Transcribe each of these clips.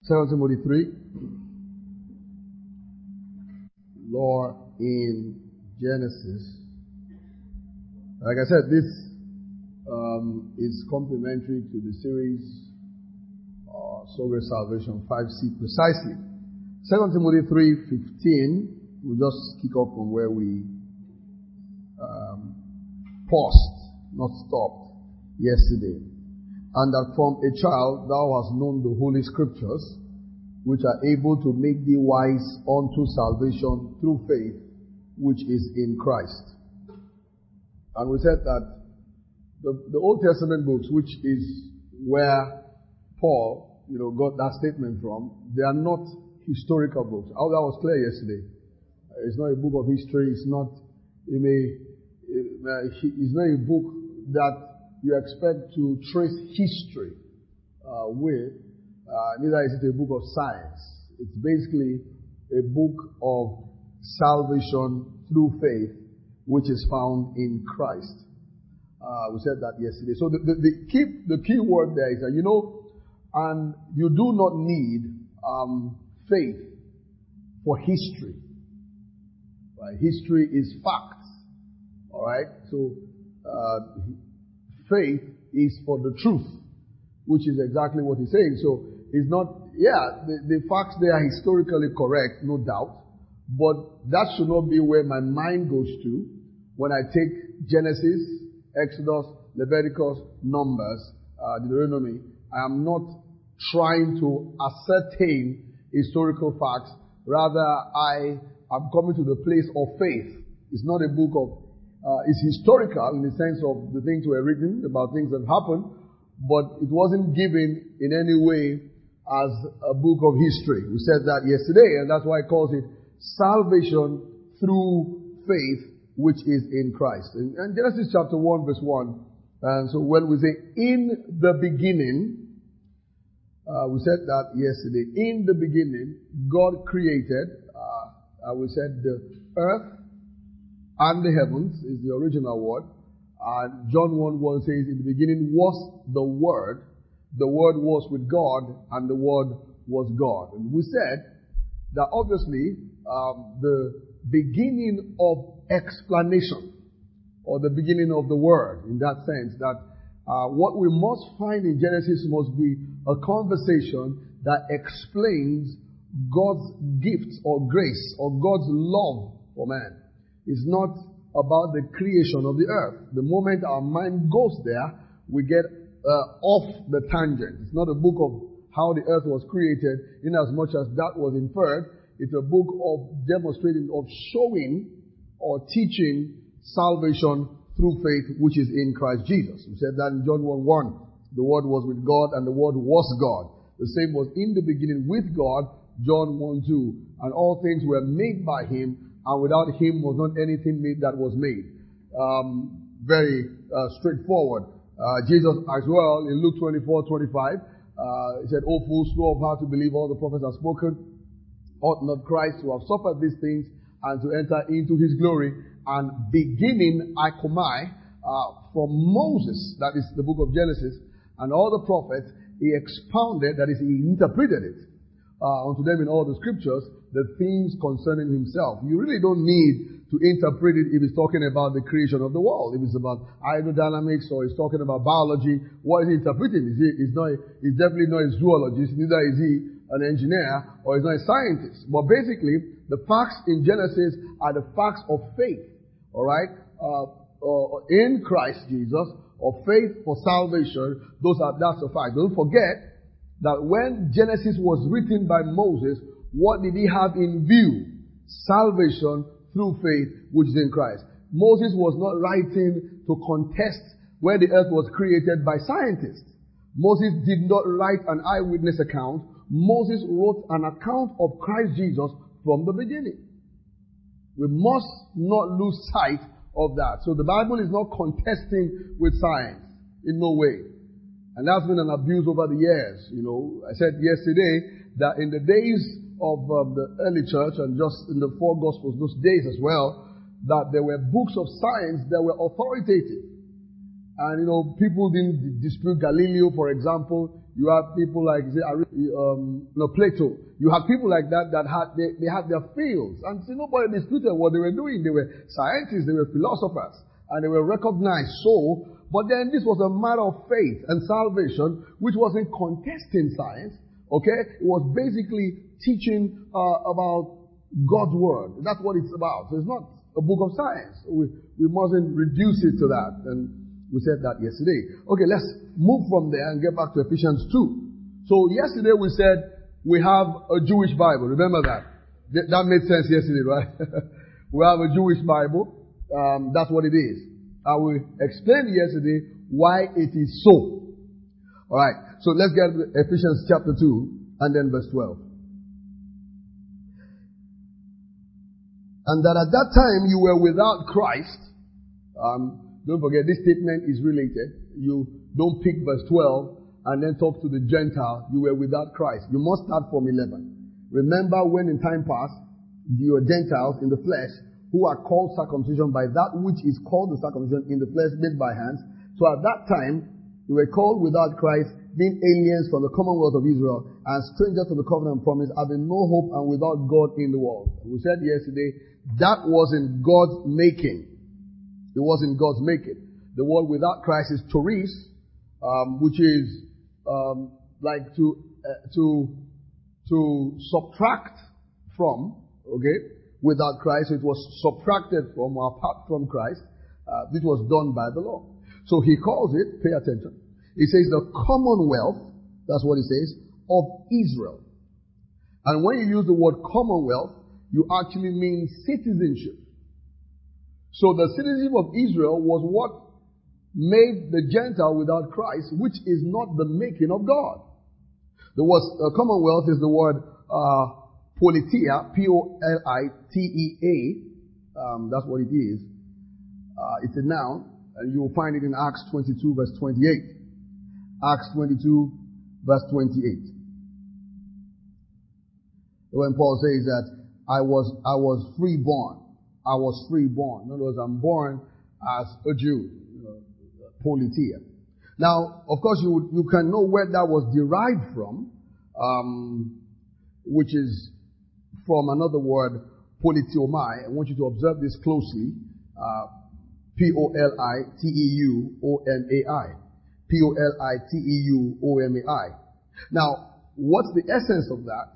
2 Timothy 3. Law in Genesis. Like I said, this is complementary to the series Sober Salvation 5C precisely. 2 Timothy 3:15. We'll just kick off from where we paused, not stopped, yesterday. And that from a child thou hast known the holy scriptures, which are able to make thee wise unto salvation through faith, which is in Christ. And we said that the Old Testament books, which is where Paul, got that statement from, they are not historical books. That was clear yesterday. It's not a book of history. It's not a book that you expect to trace history with. Neither is it a book of science. It's basically a book of salvation through faith, which is found in Christ. We said that yesterday. So the key word there is that, and you do not need faith for history. Right? History is facts. All right? So faith is for the truth, which is exactly what he's saying. So it's not, the facts they are historically correct, no doubt, but that should not be where my mind goes to when I take Genesis, Exodus, Leviticus, Numbers, Deuteronomy. I am not trying to ascertain historical facts. Rather, I am coming to the place of faith. It's not a book of, it's historical in the sense of the things were written about things that happened, but it wasn't given in any way as a book of history. We said that yesterday, and that's why it calls it salvation through faith, which is in Christ. And Genesis chapter 1 verse 1. And so when we say in the beginning, we said that yesterday. In the beginning, God created, we said the earth and the heavens is the original word. And John 1:1 says, in the beginning was the Word was with God, and the Word was God. And we said that obviously the beginning of explanation, or the beginning of the Word, in that sense, that what we must find in Genesis must be a conversation that explains God's gifts or grace or God's love for man. It's not about the creation of the earth. The moment our mind goes there, we get off the tangent. It's not a book of how the earth was created, in as much as that was inferred. It's a book of demonstrating, of showing or teaching salvation through faith, which is in Christ Jesus. We said that in John 1:1. The Word was with God, and the Word was God. The same was in the beginning with God, John 1:2. And all things were made by Him, and without Him was not anything made that was made. Very straightforward. Jesus as well, in Luke 24:25, he said, O fools, slow of heart to believe all the prophets have spoken. Ought not Christ to have suffered these things and to enter into His glory? And beginning Ikomai, from Moses, that is the book of Genesis, and all the prophets, He expounded, that is, He interpreted it unto them in all the scriptures, the things concerning Himself. You really don't need to interpret it if it's talking about the creation of the world. If it's about hydrodynamics or it's talking about biology, what is He interpreting? He's definitely not a zoologist, neither is He an engineer, or he's not a scientist. But basically, the facts in Genesis are the facts of faith. Alright? In Christ Jesus, of faith for salvation, that's a fact. Don't forget that when Genesis was written by Moses, what did he have in view? Salvation through faith, which is in Christ. Moses was not writing to contest where the earth was created by scientists. Moses did not write an eyewitness account. Moses wrote an account of Christ Jesus from the beginning. We must not lose sight of that. So the Bible is not contesting with science in no way. And that's been an abuse over the years. I said yesterday that in the days of the early church, and just in the four Gospels, those days as well, that there were books of science that were authoritative. And, people didn't dispute Galileo, for example. You have people like Plato. You have people like that had they had their fields, and nobody disputed what they were doing. They were scientists, they were philosophers, and they were recognized. So, but then this was a matter of faith and salvation, which wasn't contesting science. Okay, it was basically teaching about God's word. That's what it's about. So it's not a book of science. We mustn't reduce it to that. And we said that yesterday. Okay, let's move from there and get back to Ephesians 2. So yesterday we said we have a Jewish Bible. Remember that? That made sense yesterday, right? We have a Jewish Bible. That's what it is. I will explain yesterday why it is so. Alright, so let's get to Ephesians chapter 2 and then verse 12. And that at that time you were without Christ. Don't forget, this statement is related. You don't pick verse 12 and then talk to the Gentile. You were without Christ. You must start from 11. Remember when in time past, you were Gentiles in the flesh who are called circumcision by that which is called the circumcision in the flesh made by hands. So at that time, you were called without Christ, being aliens from the commonwealth of Israel and strangers to the covenant promise, having no hope and without God in the world. We said yesterday, that wasn't God's making. It wasn't God's making. The word without Christ is Toris, which is like to subtract from. Okay, without Christ, it was subtracted from or apart from Christ. This was done by the law. So he calls it. Pay attention. He says the commonwealth. That's what he says of Israel. And when you use the word commonwealth, you actually mean citizenship. So the citizenship of Israel was what made the Gentile without Christ, which is not the making of God. The word commonwealth is the word politia, P-O-L-I-T-E-A. That's what it is. It's a noun, and you will find it in Acts 22 verse 28. Acts 22 verse 28. When Paul says that I was freeborn. I was freeborn. In other words, I'm born as a Jew. Politia. Now, of course, you can know where that was derived from, which is from another word, politeomai. I want you to observe this closely. P-O-L-I-T-E-U-O-M-A-I. P-O-L-I-T-E-U-O-M-A-I. Now, what's the essence of that?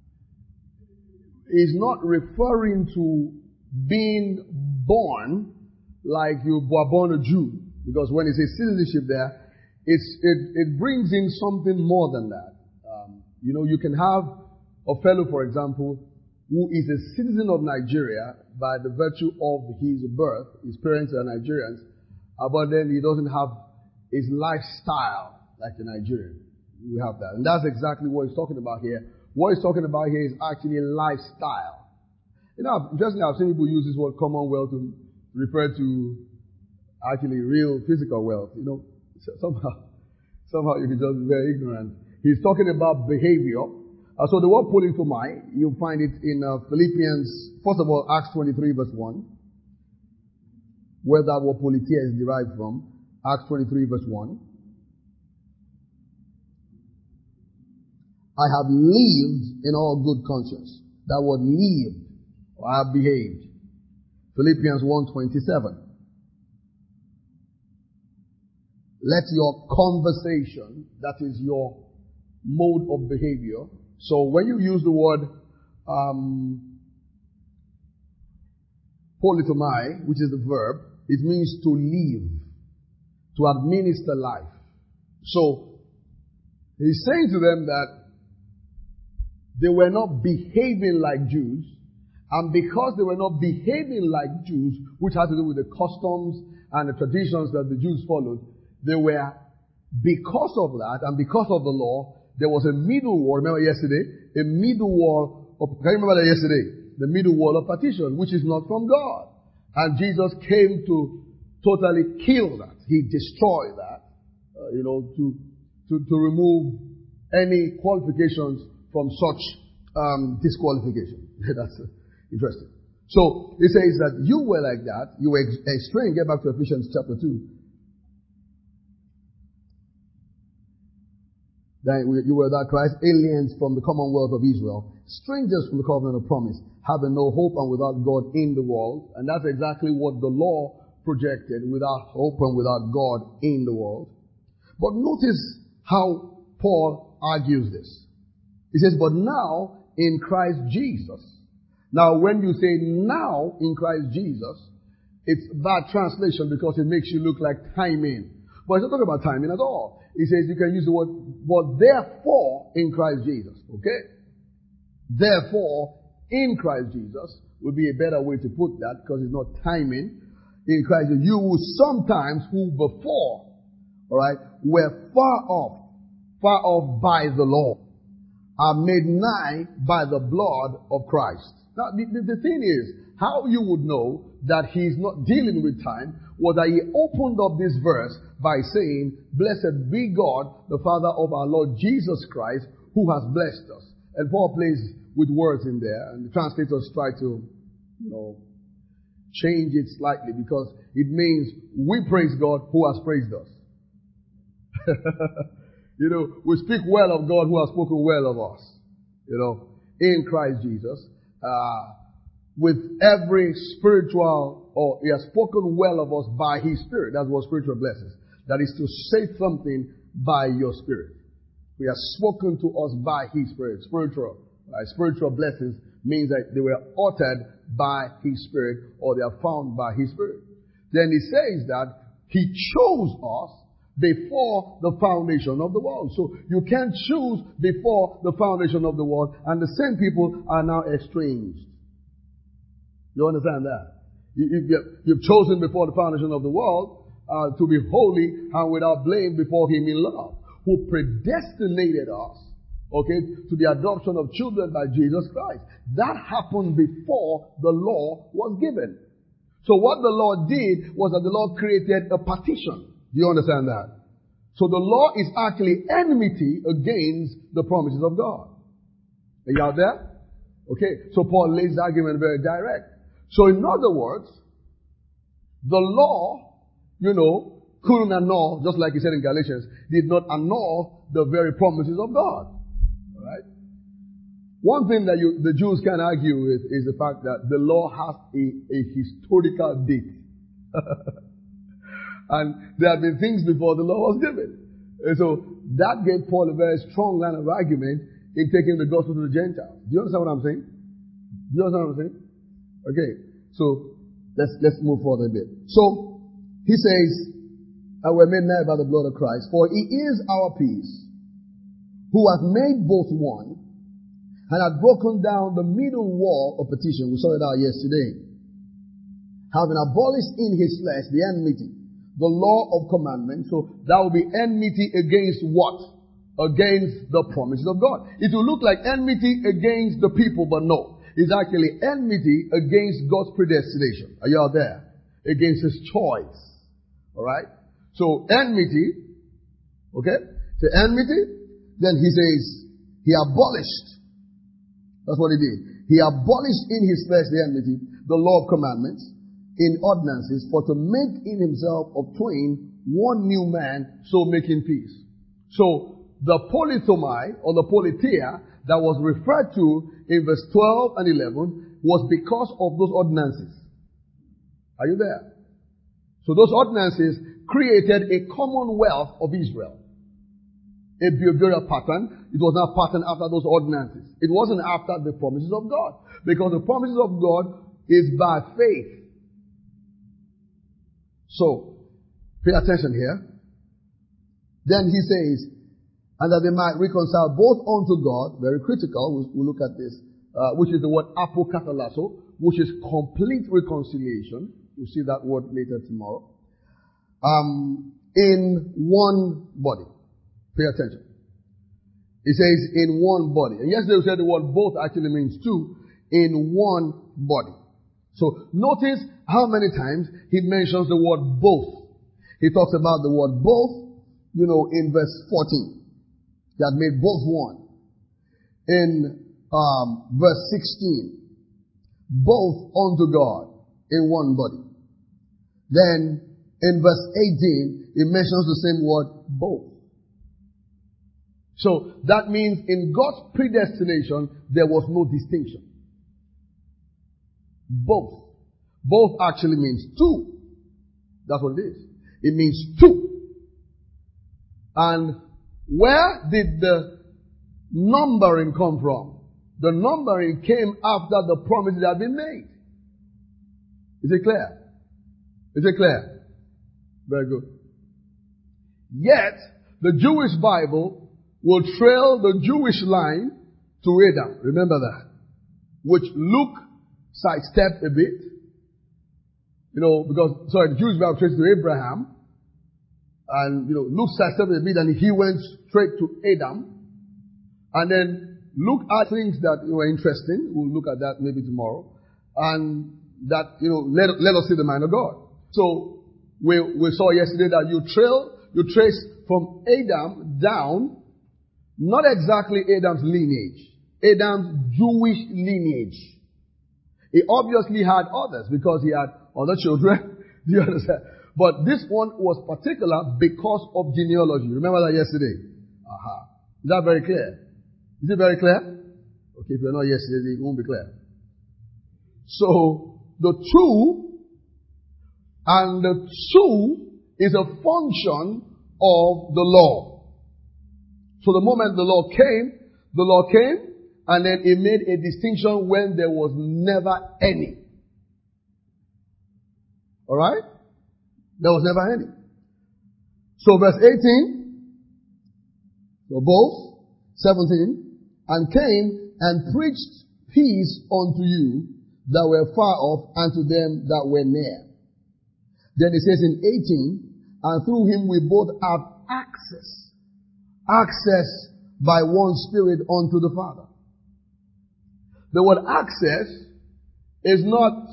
Is not referring to being born like you were born a Jew. Because when it says citizenship there, it brings in something more than that. You can have a fellow, for example, who is a citizen of Nigeria by the virtue of his birth. His parents are Nigerians, but then he doesn't have his lifestyle like a Nigerian. We have that. And that's exactly what he's talking about here. What he's talking about here is actually lifestyle. Interestingly, I've seen people use this word commonwealth to refer to actually real physical wealth. Somehow you can just be very ignorant. He's talking about behavior. So the word politeomai, you'll find it in Philippians, first of all, Acts 23 verse 1, where that word politia is derived from. Acts 23 verse 1. I have lived in all good conscience. That word lived, or I have behaved. Philippians 1:27. Let your conversation, that is your mode of behavior. So when you use the word politomai, which is the verb, it means to live, to administer life. So he's saying to them that they were not behaving like Jews, and because they were not behaving like Jews, which had to do with the customs and the traditions that the Jews followed, they were, because of that and because of the law, there was a middle wall. Remember yesterday? A middle wall of, can you remember that yesterday? The middle wall of partition, which is not from God. And Jesus came to totally kill that. He destroyed that, to remove any qualifications from such disqualification. That's interesting. So it says that you were like that. You were estranged. Get back to Ephesians chapter 2. That you were that Christ, aliens from the commonwealth of Israel, strangers from the covenant of promise, having no hope and without God in the world. And that's exactly what the law projected, without hope and without God in the world. But notice how Paul argues this. He says, but now in Christ Jesus. Now when you say now in Christ Jesus, it's bad translation because it makes you look like timing. But it's not talking about timing at all. He says you can use the word, but therefore in Christ Jesus. Okay? Therefore in Christ Jesus would be a better way to put that because it's not timing. In Christ, you who sometimes, who before, alright, were far off by the law, are made nigh by the blood of Christ. Now, the thing is, how you would know that he's not dealing with time was that he opened up this verse by saying, blessed be God, the Father of our Lord Jesus Christ, who has blessed us. And Paul plays with words in there, and the translators try to, change it slightly because it means we praise God who has praised us. We speak well of God who has spoken well of us. In Christ Jesus. With every spiritual, or he has spoken well of us by his Spirit. That's what spiritual blessings. That is to say something by your Spirit. He has spoken to us by his Spirit. Spiritual blessings means that they were uttered by his Spirit, or they are found by his Spirit. Then he says that he chose us before the foundation of the world. So you can't choose before the foundation of the world, and the same people are now estranged. You understand that? You've chosen before the foundation of the world to be holy and without blame before him in love, who predestinated us, to the adoption of children by Jesus Christ. That happened before the law was given. So what the law did was that the law created a partition. Do you understand that? So the law is actually enmity against the promises of God. Are you out there? Okay. So Paul lays the argument very direct. So in other words, the law, couldn't annul, just like he said in Galatians, did not annul the very promises of God. Alright? One thing that the Jews can argue with is the fact that the law has a historical date. And there have been things before the law was given. And so that gave Paul a very strong line of argument in taking the gospel to the Gentiles. Do you understand what I'm saying? Do you understand what I'm saying? Okay. So let's move forward a bit. So he says, and we're made nigh by the blood of Christ, for he is our peace, who hath made both one, and hath broken down the middle wall of partition. We saw it out yesterday. Having abolished in his flesh the enmity, the law of commandment. So that will be enmity against what? Against the promises of God. It will look like enmity against the people, but no. It's actually enmity against God's predestination. Are you out there? Against his choice. Alright? So enmity, okay? So enmity, then he says, he abolished. That's what he did. He abolished in his flesh the enmity, the law of commandments, in ordinances, for to make in himself of twain one new man, so making peace. So the polythomai, or the politeia, that was referred to in verse 12 and 11 was because of those ordinances. Are you there? So those ordinances created a commonwealth of Israel. A behavioral pattern. It was not patterned after those ordinances. It wasn't after the promises of God. Because the promises of God is by faith. So, pay attention here. Then he says, and that they might reconcile both unto God, very critical, we'll look at this, which is the word apokatallasso, which is complete reconciliation. You'll see that word later tomorrow. In one body. Pay attention. It says in one body. And yesterday we said the word both actually means two. In one body. So notice how many times he mentions the word both. He talks about the word both, in verse 14. That made both one. In verse 16, both unto God in one body. Then, in verse 18, it mentions the same word, both. So that means in God's predestination, there was no distinction. Both. Both actually means two. That's what it is. It means two. And where did the numbering come from? The numbering came after the promises had been made. Is it clear? Is it clear? Very good. Yet, the Jewish Bible will trail the Jewish line to Adam. Remember that. Which Luke sidestepped a bit. Because the Jewish Bible traces to Abraham. And, Luke sidestepped a bit and he went straight to Adam. And then Luke had things that were interesting. We'll look at that maybe tomorrow. And that, let us see the mind of God. So, we saw yesterday that you trace from Adam down, not exactly Adam's lineage, Adam's Jewish lineage. He obviously had others because he had other children. Do you understand? But this one was particular because of genealogy. Remember that yesterday? Is that very clear? Is it very clear? Okay, if you're not yesterday, it won't be clear. So, the two is a function of the law. So the moment the law came, and then it made a distinction when there was never any. Alright? There was never any. So verse 18, so both, 17, and came and preached peace unto you that were far off and to them that were near. Then it says in 18, and through him we both have access by one Spirit unto the Father. The word access is not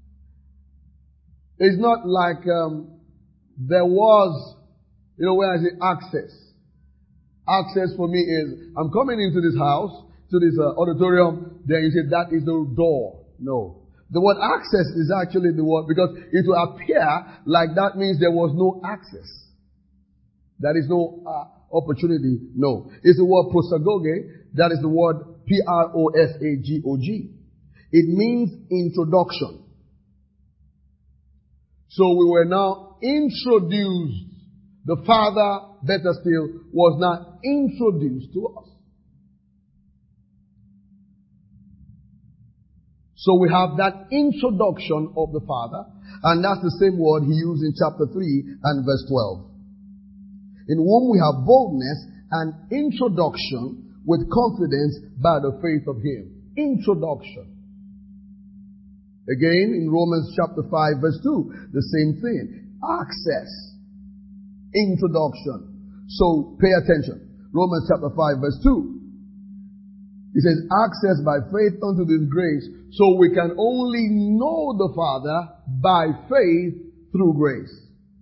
like there was, when I say access. Access for me is, I'm coming into this house, to this auditorium, then you say that is the door. No. The word access is actually the word, because it will appear like that means there was no access. There is no opportunity. No. It's the word prosagoge. That is the word P-R-O-S-A-G-O-G. It means introduction. So we were now introduced. The Father, better still, was now introduced to us. So we have that introduction of the Father, and that's the same word he used in chapter 3 and verse 12. In whom we have boldness and introduction with confidence by the faith of him. Introduction. Again, in Romans chapter 5 verse 2, the same thing. Access. Introduction. So pay attention. Romans chapter 5 verse 2. It says, access by faith unto this grace, so we can only know the Father by faith through grace.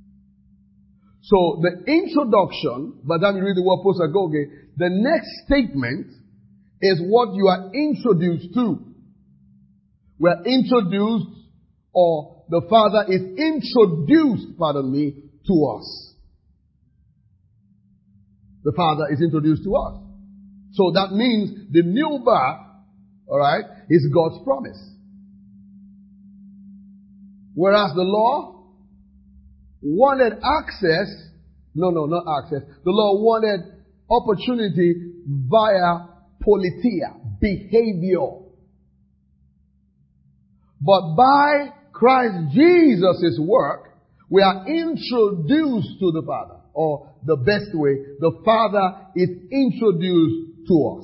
So the introduction, by the time you read the word prosagoge, the next statement is what you are introduced to. We are introduced, or the Father is introduced, to us. The Father is introduced to us. So that means the new birth, alright, is God's promise. Whereas the law wanted access, not access. The law wanted opportunity via politia, behavior. But by Christ Jesus' work, we are introduced to the Father. Or the best way, the Father is introduced to us.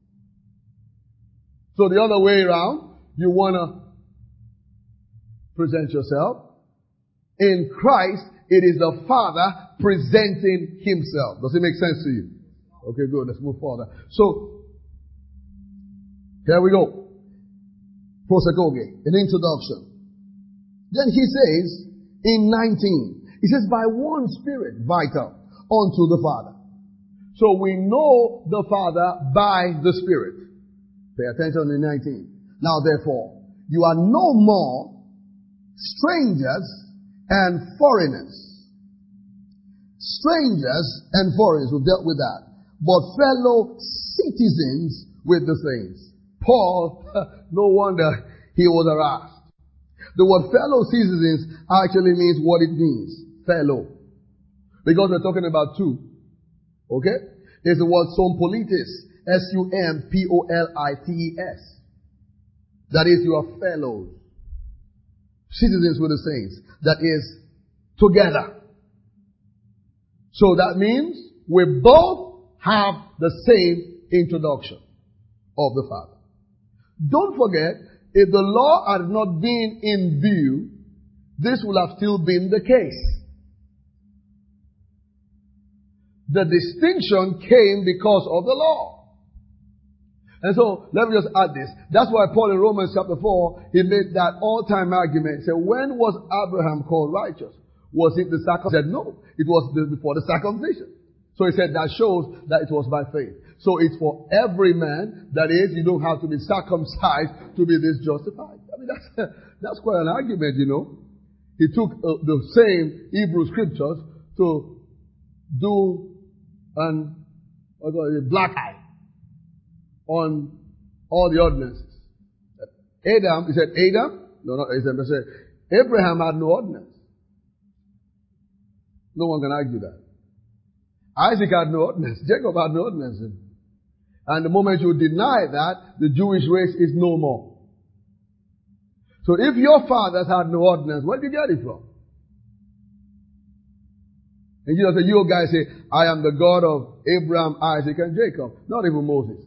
So the other way around, you want to present yourself. In Christ, it is the Father presenting himself. Does it make sense to you? Okay, good. Let's move further. So, here we go. Prosagoge, an introduction. Then he says, in 19, he says, by one Spirit, vital, unto the Father. So we know the Father by the Spirit. Pay attention in 19. Now therefore, you are no more strangers and foreigners. Strangers and foreigners, we've dealt with that. but fellow citizens with the saints. Paul, no wonder he was harassed. The word fellow citizens actually means what it means. Fellow. Because we're talking about two. Okay? There's the word sumpolites. Sumpolites. That is, you are fellows. Citizens with the saints. That is, together. So that means we both have the same introduction of the Father. Don't forget, if the law had not been in view, this would have still been the case. The distinction came because of the law. And so, let me just add this. That's why Paul in Romans chapter 4, he made that all-time argument. He said, when was Abraham called righteous? Was it the circumcision? He said, no. It was before the circumcision. So he said that shows that it was by faith. So it's for every man. That is, you don't have to be circumcised to be this justified. I mean, that's quite an argument, you know. He took the same Hebrew scriptures to do a black eye on all the ordinances. Adam, he said Adam? No, not Adam. He said Abraham had no ordinance. No one can argue that. Isaac had no ordinance. Jacob had no ordinance. And the moment you deny that, the Jewish race is no more. So if your fathers had no ordinance, where did you get it from? And Jesus said, you guys say, I am the God of Abraham, Isaac, and Jacob. Not even Moses.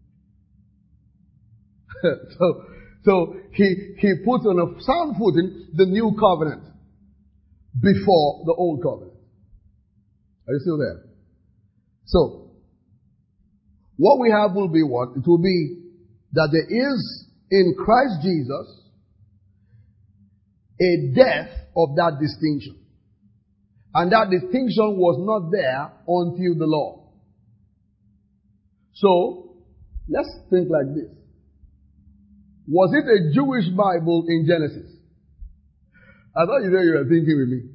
so he puts on a sound footing the new covenant before the old covenant. Are you still there? So, what we have will be what? It will be that there is in Christ Jesus a death of that distinction. And that distinction was not there until the law. So, let's think like this. Was it a Jewish Bible in Genesis? I thought you were thinking with me.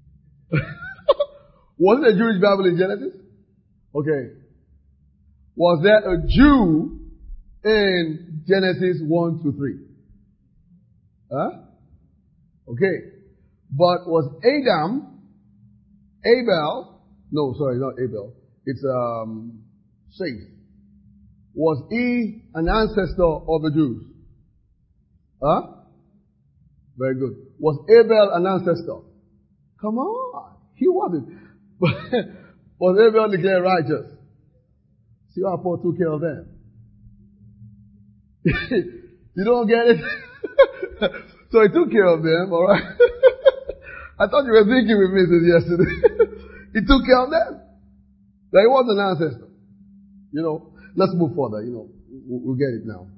Was it a Jewish Bible in Genesis? Okay. Was there a Jew in Genesis 1 to 3? Huh? Okay. But was Abel, no, sorry, not Abel. It's, Seth. Was he an ancestor of the Jews? Huh? Very good. Was Abel an ancestor? Come on. He wasn't. Was Abel declared righteous? See how Paul took care of them. You don't get it? So he took care of them, alright? I thought you were thinking with me since yesterday. He took care of them. That he was an ancestor. You know, let's move further, you know. We'll get it now.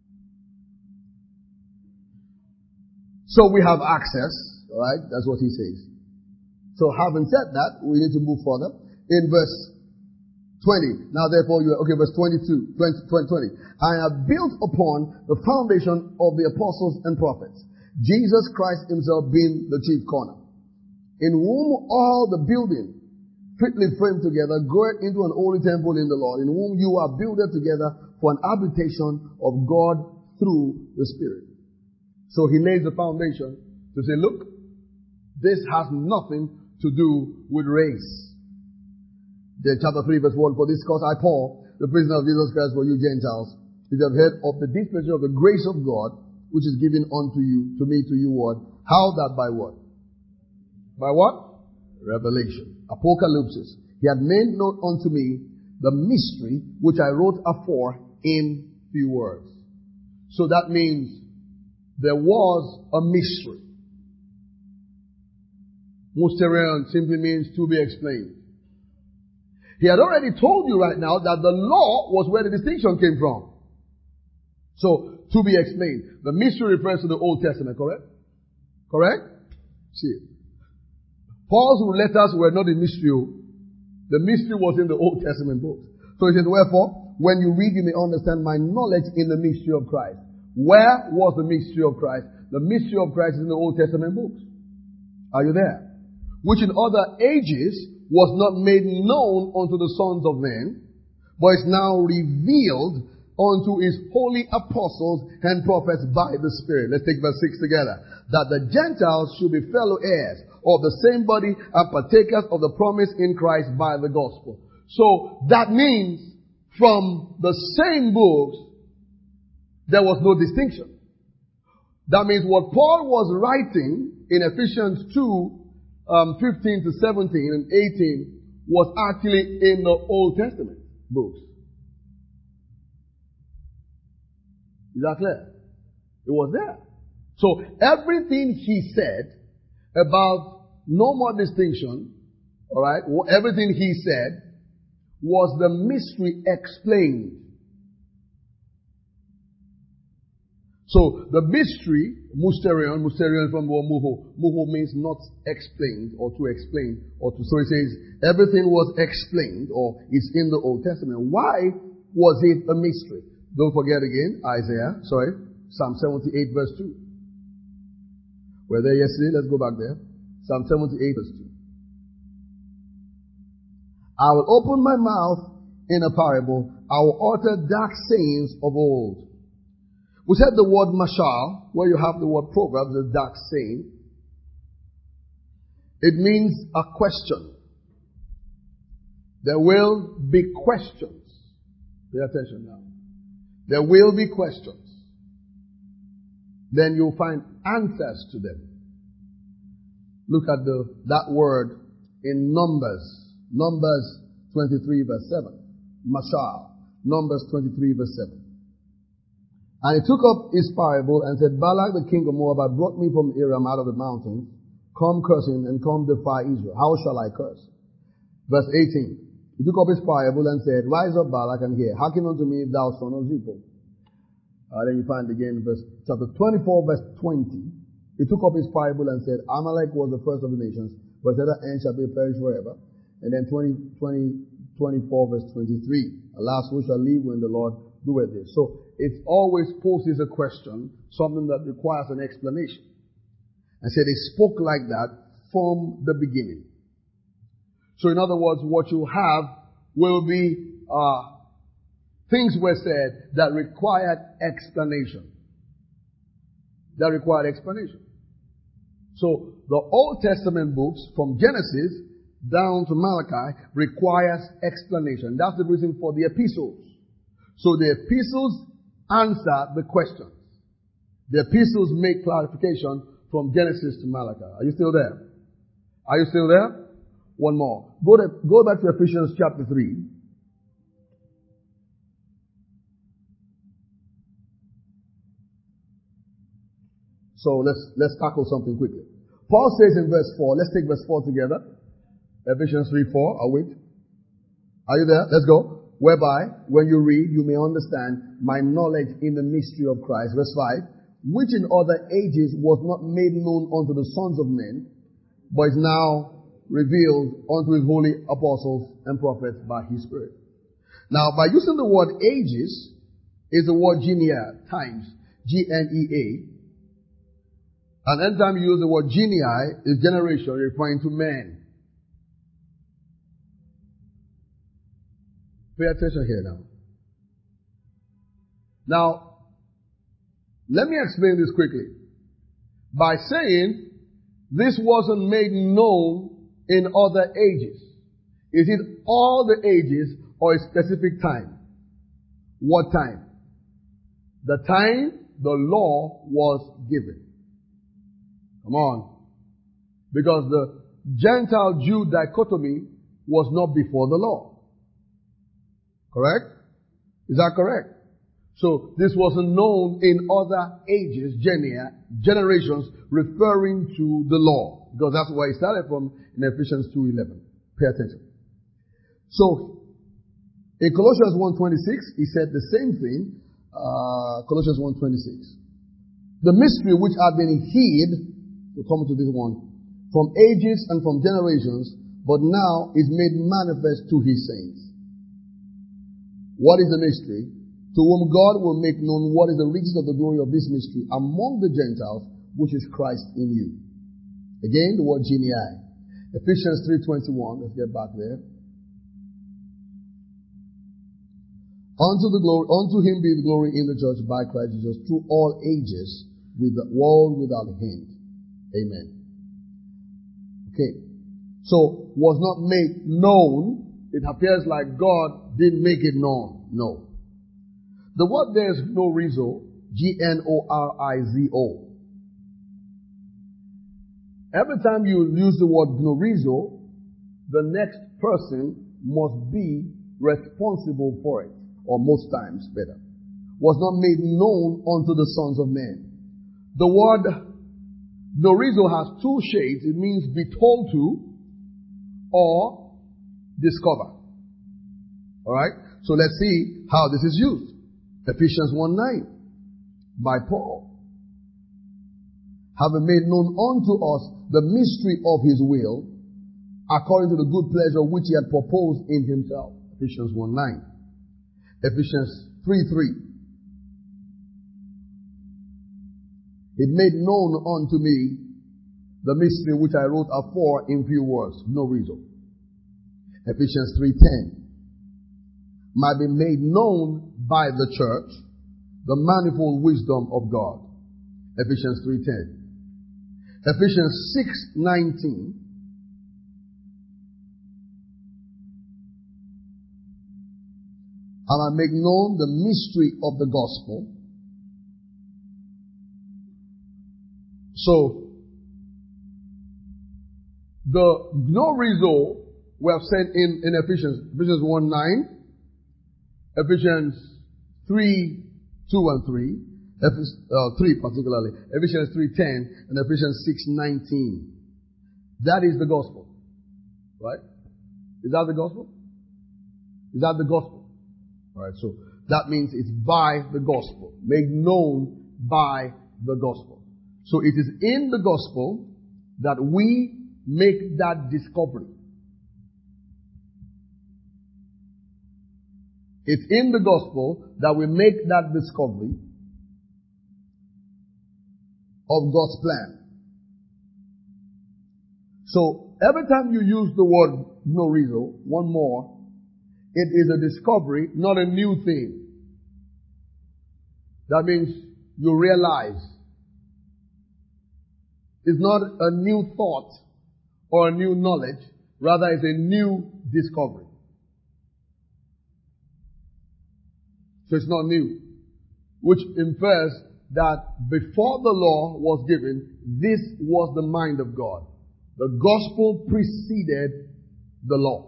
So we have access, alright? That's what he says. So having said that, we need to move further. In verse 20. Now therefore verse 20. I have built upon the foundation of the apostles and prophets, Jesus Christ himself being the chief corner, in whom all the building fitly framed together groweth into an holy temple in the Lord, in whom you are builded together for an habitation of God through the Spirit. So he lays the foundation to say, look, this has nothing to do with race. Then chapter 3 verse 1, for this cause I, Paul, the prisoner of Jesus Christ for you Gentiles, if you have heard of the dispensation of the grace of God, which is given unto you, to me, to you, what? How that by what? By what? Revelation. Apocalypsis. He had made known unto me the mystery which I wrote afore in few words. So that means there was a mystery. Mysterion simply means to be explained. He had already told you right now that the law was where the distinction came from. So, to be explained. The mystery refers to the Old Testament, correct? Correct? See. Paul's letters were not a mystery. The mystery was in the Old Testament books. So he says, wherefore, when you read, you may understand my knowledge in the mystery of Christ. Where was the mystery of Christ? The mystery of Christ is in the Old Testament books. Are you there? Which in other ages was not made known unto the sons of men, but is now revealed unto his holy apostles and prophets by the Spirit. Let's take verse 6 together. That the Gentiles should be fellow heirs of the same body and partakers of the promise in Christ by the gospel. So that means from the same books, there was no distinction. That means what Paul was writing in Ephesians 2, 15 to 17 and 18 was actually in the Old Testament books. Is that clear? It was there. So everything he said about no more distinction, alright, everything he said was the mystery explained. So the mystery, mysterion from the word muho means not explained or to explain or to, so it says everything was explained or is in the Old Testament. Why was it a mystery? Don't forget again, Psalm 78 verse 2. We're there yesterday, let's go back there. Psalm 78 verse 2. I will open my mouth in a parable. I will utter dark sayings of old. We said the word mashal, where you have the word proverbs, a dark saying. It means a question. There will be questions. Pay attention now. There will be questions. Then you'll find answers to them. Look at that word in Numbers. Numbers 23 verse 7. Mashal. Numbers 23 verse 7. And he took up his parable and said, Balak the king of Moab had brought me from Aram out of the mountains. Come curse him and come defy Israel. How shall I curse? Verse 18. He took up his parable and said, Rise up, Balak, and hear. Hearken unto me, thou son of Zippor. Then you find again chapter 24, verse 20. He took up his parable and said, Amalek was the first of the nations, but at the end shall be perished forever. And then 24, verse 23. Alas, who shall live when the Lord doeth this? So it always poses a question, something that requires an explanation. And said he spoke like that from the beginning. So in other words, what you have will be things were said that required explanation. That required explanation. So the Old Testament books from Genesis down to Malachi requires explanation. That's the reason for the epistles. So the epistles answer the questions. The epistles make clarification from Genesis to Malachi. Are you still there? Are you still there? One more. Go back to Ephesians chapter 3. So let's tackle something quickly. Paul says in verse 4, let's take verse 4 together. Ephesians 3:4. I'll wait. Are you there? Let's go. Whereby, when you read, you may understand my knowledge in the mystery of Christ. Verse 5. Which in other ages was not made known unto the sons of men, but is now revealed unto his holy apostles and prophets by his Spirit. Now, by using the word ages, is the word genea, times, G-N-E-A. And anytime you use the word genii, is generation, referring to men. Pay attention here now. Now, let me explain this quickly. By saying this wasn't made known in other ages. Is it all the ages or a specific time? What time? The time the law was given. Come on. Because the Gentile-Jew dichotomy was not before the law. Correct? Is that correct? So this wasn't known in other ages, generations, referring to the law. Because that's where it started from in Ephesians 2:11. Pay attention. So, in Colossians 1:26, he said the same thing. Colossians 1:26. The mystery which had been hid, we'll come to this one, from ages and from generations, but now is made manifest to his saints. What is the mystery? To whom God will make known what is the riches of the glory of this mystery among the Gentiles, which is Christ in you. Again, the word genii. Ephesians 3:21. Let's get back there. Unto him be the glory in the church by Christ Jesus through all ages, with the world without end. Amen. Okay. So, was not made known. It appears like God didn't make it known. No. The word there is gnorizo, Gnorizo. Every time you use the word gnorizo, the next person must be responsible for it. Or most times, better. Was not made known unto the sons of men. The word gnorizo has two shades. It means be told to or discover. Alright? So let's see how this is used. Ephesians 1:9 by Paul. Having made known unto us the mystery of his will, according to the good pleasure which he had proposed in himself. Ephesians 1:9. Ephesians 3:3. It made known unto me the mystery which I wrote afore in few words. No reason. Ephesians 3:10. Might be made known by the church the manifold wisdom of God. Ephesians 3:10. Ephesians 6:19. And I make known the mystery of the gospel. So, the gnorizo we have said in Ephesians 1:9, Ephesians 3:2 and 3, 3 particularly, Ephesians 3:10 and Ephesians 6:19. That is the gospel. Right? Is that the gospel? Is that the gospel? Alright, so that means it's by the gospel. Made known by the gospel. So it is in the gospel that we make that discovery. It's in the gospel that we make that discovery of God's plan. So every time you use the word gnorizo, one more, it is a discovery, not a new thing. That means you realize. It's not a new thought or a new knowledge. Rather, it's a new discovery. So it's not new. Which infers that before the law was given, this was the mind of God. The gospel preceded the law.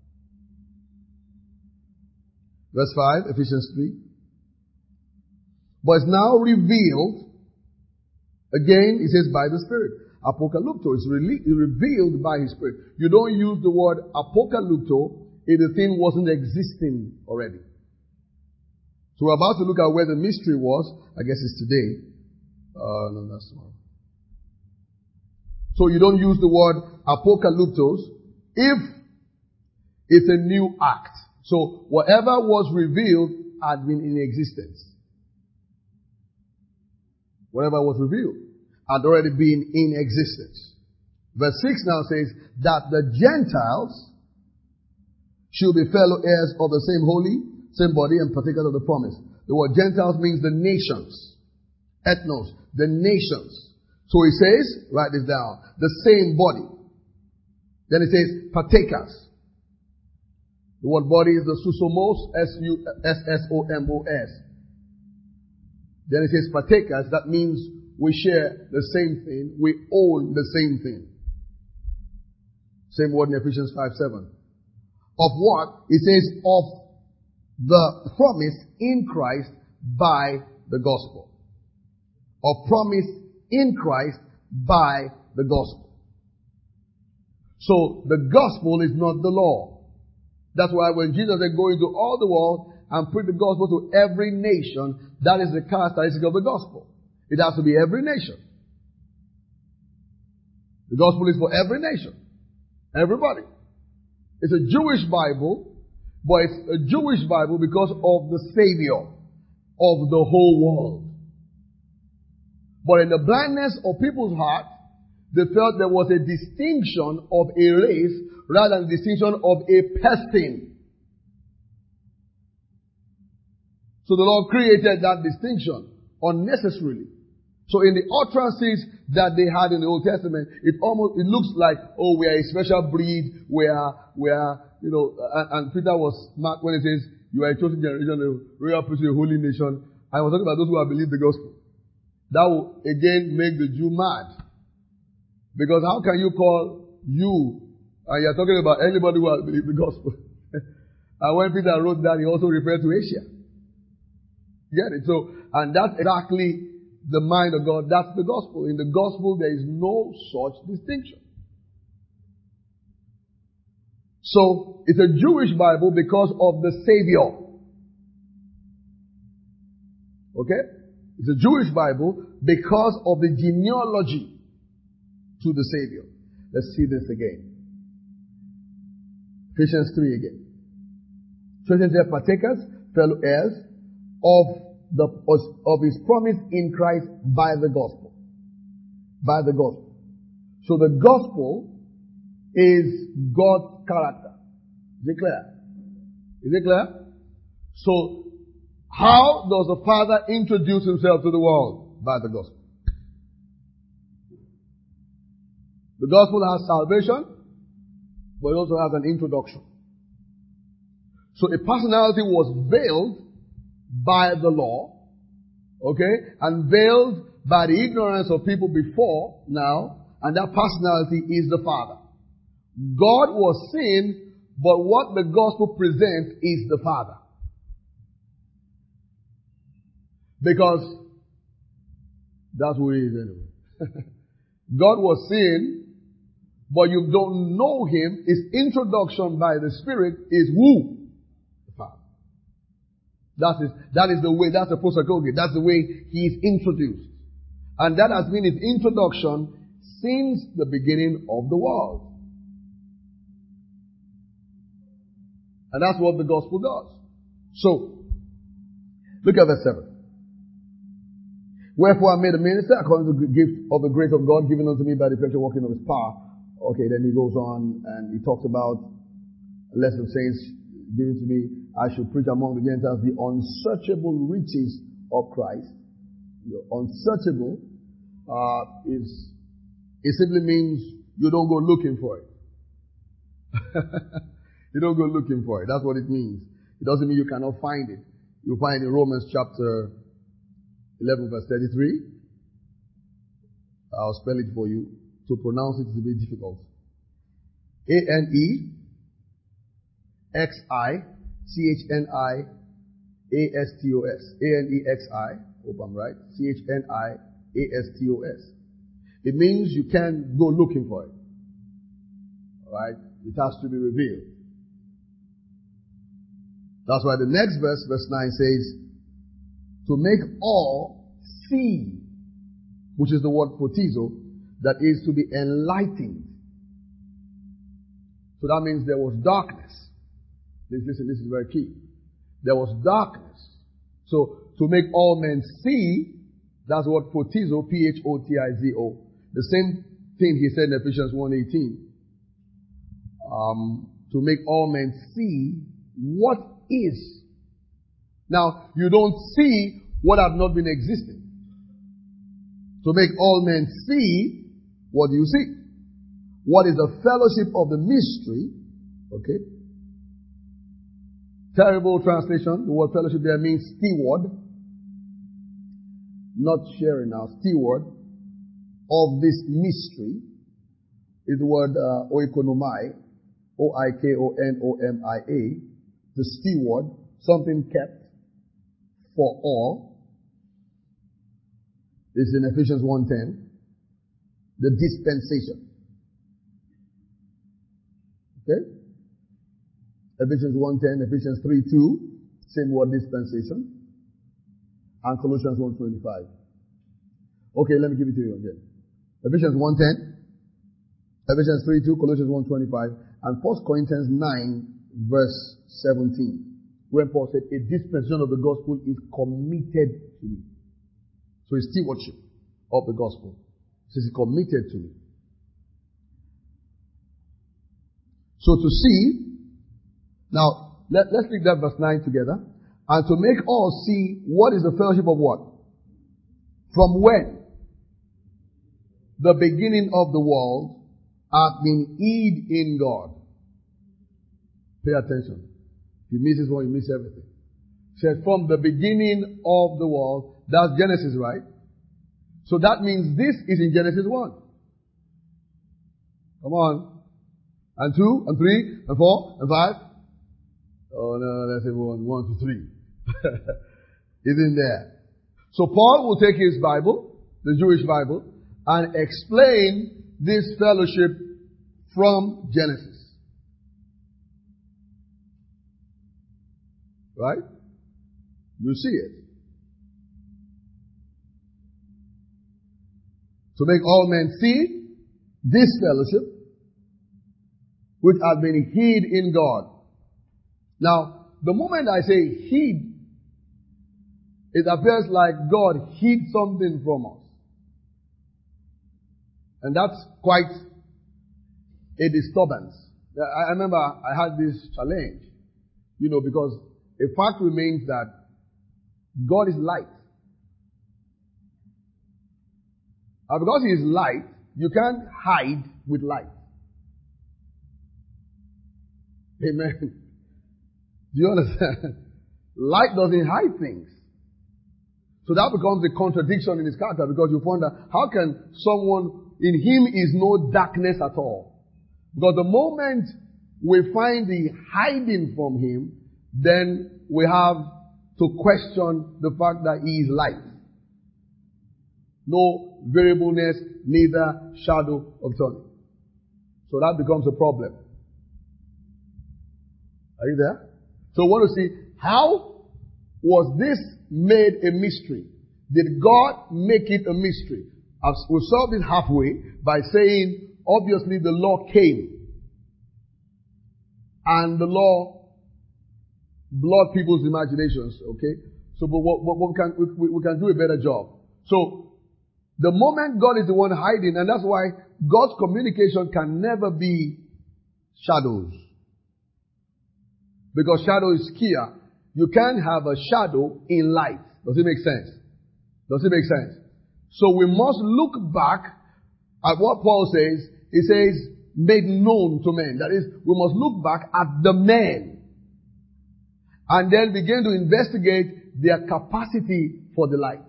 Verse 5, Ephesians 3. But it's now revealed, again, it says by the Spirit. Apocalypto is revealed by His Spirit. You don't use the word apocalypto if the thing wasn't existing already. So we're about to look at where the mystery was. I guess it's today. No, that's tomorrow. So you don't use the word apocalyptos if it's a new act. So whatever was revealed had been in existence. Whatever was revealed had already been in existence. Verse 6 now says that the Gentiles should be fellow heirs of the same holy, same body, and partakers of the promise. The word Gentiles means the nations. Ethnos, the nations. So he says, write this down, the same body. Then it says partakers. The word body is the susomos, S-U-S-S-O-M-O-S. Then it says partakers. That means we share the same thing. We own the same thing. Same word in Ephesians 5:7. Of what? It says of the promise in Christ by the gospel. Of promise in Christ by the gospel. So the gospel is not the law. That's why when Jesus said, go into all the world and preach the gospel to every nation, that is the characteristic of the gospel. It has to be every nation. The gospel is for every nation. Everybody. It's a Jewish Bible, but it's a Jewish Bible because of the Savior of the whole world. But in the blindness of people's hearts, they felt there was a distinction of a race rather than a distinction of a person. So the Lord created that distinction unnecessarily. So in the utterances that they had in the Old Testament, it looks like, oh, we are a special breed, we are, and Peter was smart when he says, you are a chosen generation, a royal priesthood, a holy nation. I was talking about those who have believed the gospel. That will again make the Jew mad. Because how can you call you, and you're talking about anybody who has believed the gospel? And when Peter wrote that, he also referred to Asia. Get it? So, and that's exactly the mind of God. That's the gospel. In the gospel, there is no such distinction. So, it's a Jewish Bible because of the Savior. Okay? It's a Jewish Bible because of the genealogy to the Savior. Let's see this again. Ephesians 3 again. Children, they are partakers, fellow heirs of his promise in Christ by the gospel. By the gospel. So the gospel is God's character. Is it clear? Is it clear? So, how does the Father introduce himself to the world? By the gospel. The gospel has salvation, but it also has an introduction. So a personality was veiled by the law, okay, and veiled by the ignorance of people before now, and that personality is the Father. God was seen, but what the gospel presents is the Father. Because that's who he is anyway. God was seen, but you don't know him. His introduction by the Spirit is who? The Father. That is the way, that's the prosopagogate. That's the way he is introduced. And that has been his introduction since the beginning of the world. And that's what the gospel does. So, look at verse 7. Wherefore I made a minister according to the gift of the grace of God given unto me by the effectual working of his power. Okay, then he goes on and he talks about a lesson of saints given to me. I should preach among the Gentiles the unsearchable riches of Christ. The unsearchable it simply means you don't go looking for it. You don't go looking for it. That's what it means. It doesn't mean you cannot find it. You'll find in Romans chapter 11 verse 33. I'll spell it for you. To pronounce it is a bit difficult. ANEXICHNIASTOS. ANEXI. Hope I'm right. CHNIASTOS. It means you can't go looking for it. Alright? It has to be revealed. That's why the next verse, verse 9 says, to make all see, which is the word photizo, that is to be enlightened. So that means there was darkness. Listen, this is very key. There was darkness. So, to make all men see, that's what photizo, P-H-O-T-I-Z-O. The same thing he said in Ephesians 1:18. To make all men see what is. Now, you don't see what have not been existing. To make all men see, what do you see? What is the fellowship of the mystery? Okay. Terrible translation. The word fellowship there means steward. Not sharing now. Steward of this mystery is the word oikonomai. O-I-K-O-N-O-M-I-A. The steward. Something kept for all. This is in Ephesians 1:10. The dispensation. Okay? Ephesians 1:10, Ephesians 3:2, same word dispensation. And Colossians 1:25. Okay, let me give it to you again. Ephesians 1:10, Ephesians 3:2, Colossians 1:25, and 1 Corinthians 9, verse 17. Where Paul said, a dispensation of the gospel is committed to me. So it's stewardship of the gospel. It says it's committed to me. So to see, now let's read that verse 9 together. And to make us see what is the fellowship of what? From when? The beginning of the world hath been hid in God. Pay attention. If you miss this one, you miss everything. It says from the beginning of the world. That's Genesis, right? So that means this is in Genesis 1. Come on. And 2, and 3, and 4, and 5. Oh no, let's say 1 to 3. Isn't there? So Paul will take his Bible, the Jewish Bible, and explain this fellowship from Genesis. Right? You see it. To make all men see this fellowship which has been hid in God. Now, the moment I say hid, it appears like God hid something from us. And that's quite a disturbance. I remember I had this challenge, because a fact remains that God is light. And because He is light, you can't hide with light. Amen. Do you understand? Light doesn't hide things. So that becomes a contradiction in His character, because you wonder, how can someone, in Him is no darkness at all? Because the moment we find the hiding from Him, then we have to question the fact that He is light. No variableness, neither shadow of turning. So that becomes a problem. Are you there? So we want to see, how was this made a mystery? Did God make it a mystery? We solved it halfway by saying, obviously the law came. And the law blurred people's imaginations, okay? So but we can do a better job. So, the moment God is the one hiding, and that's why God's communication can never be shadows. Because shadow is clear. You can't have a shadow in light. Does it make sense? Does it make sense? So we must look back at what Paul says. He says, made known to men. That is, we must look back at the men. And then begin to investigate their capacity for the light.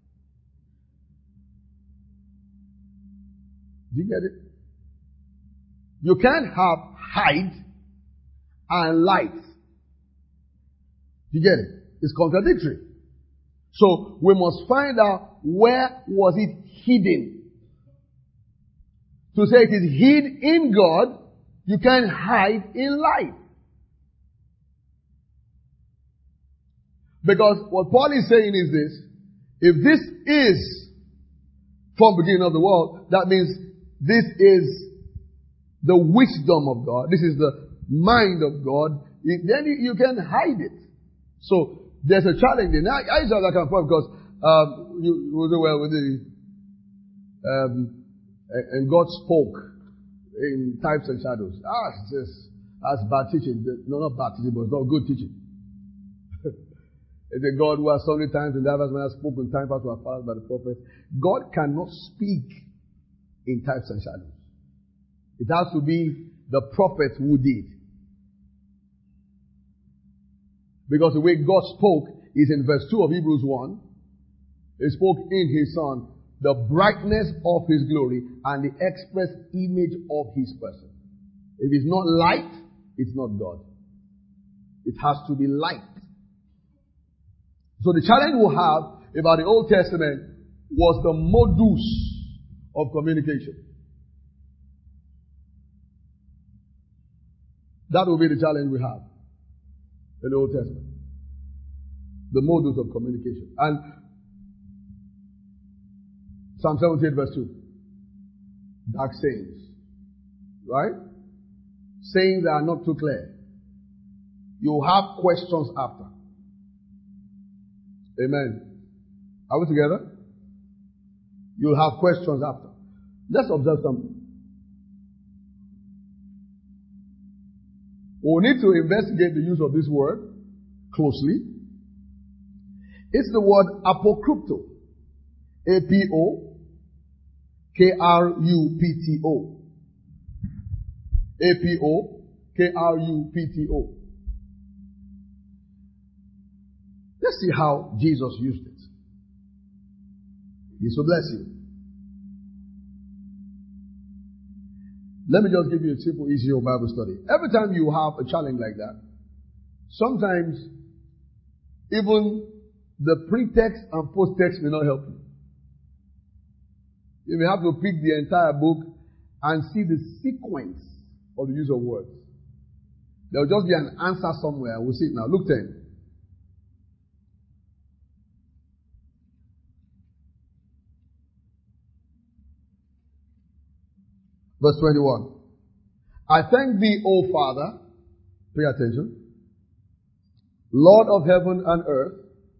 Do you get it? You can't have height and light. You get it? It's contradictory. So we must find out, where was it hidden? To say it is hid in God, you can't hide in light. Because what Paul is saying is this: if this is from the beginning of the world, that means this is the wisdom of God. This is the mind of God. Then you can hide it. So there's a challenge. Now I use that kind of point because you do well with the and God spoke in types and shadows. That's bad teaching. No, not bad teaching, but it's not good teaching. It's a God who has so many times in diverse manners spoken time past to our fathers by the prophets. God cannot speak in types and shadows. It has to be the prophet who did. Because the way God spoke is in verse 2 of Hebrews 1. He spoke in His Son, the brightness of His glory and the express image of His person. If it's not light, it's not God. It has to be light. So the challenge we have about the Old Testament was the modus of communication. That will be the challenge we have in the Old Testament. The modus of communication. And Psalm 78 verse 2. Dark sayings. Right? Sayings that are not too clear. You have questions after. Amen. Are we together? You'll have questions after. Let's observe something. We need to investigate the use of this word closely It's the word apokrypto. A-P-O-K-R-U-P-T-O. A-P-O-K-R-U-P-T-O. Let's see how Jesus used it. He shall bless you. Let me just give you a simple, easy Bible study. Every time you have a challenge like that, sometimes even the pretext and post-text may not help you. You may have to pick the entire book and see the sequence of the use of words. There will just be an answer somewhere. We'll see it now. Luke 10. Verse 21. I thank thee, O Father, pay attention, Lord of heaven and earth,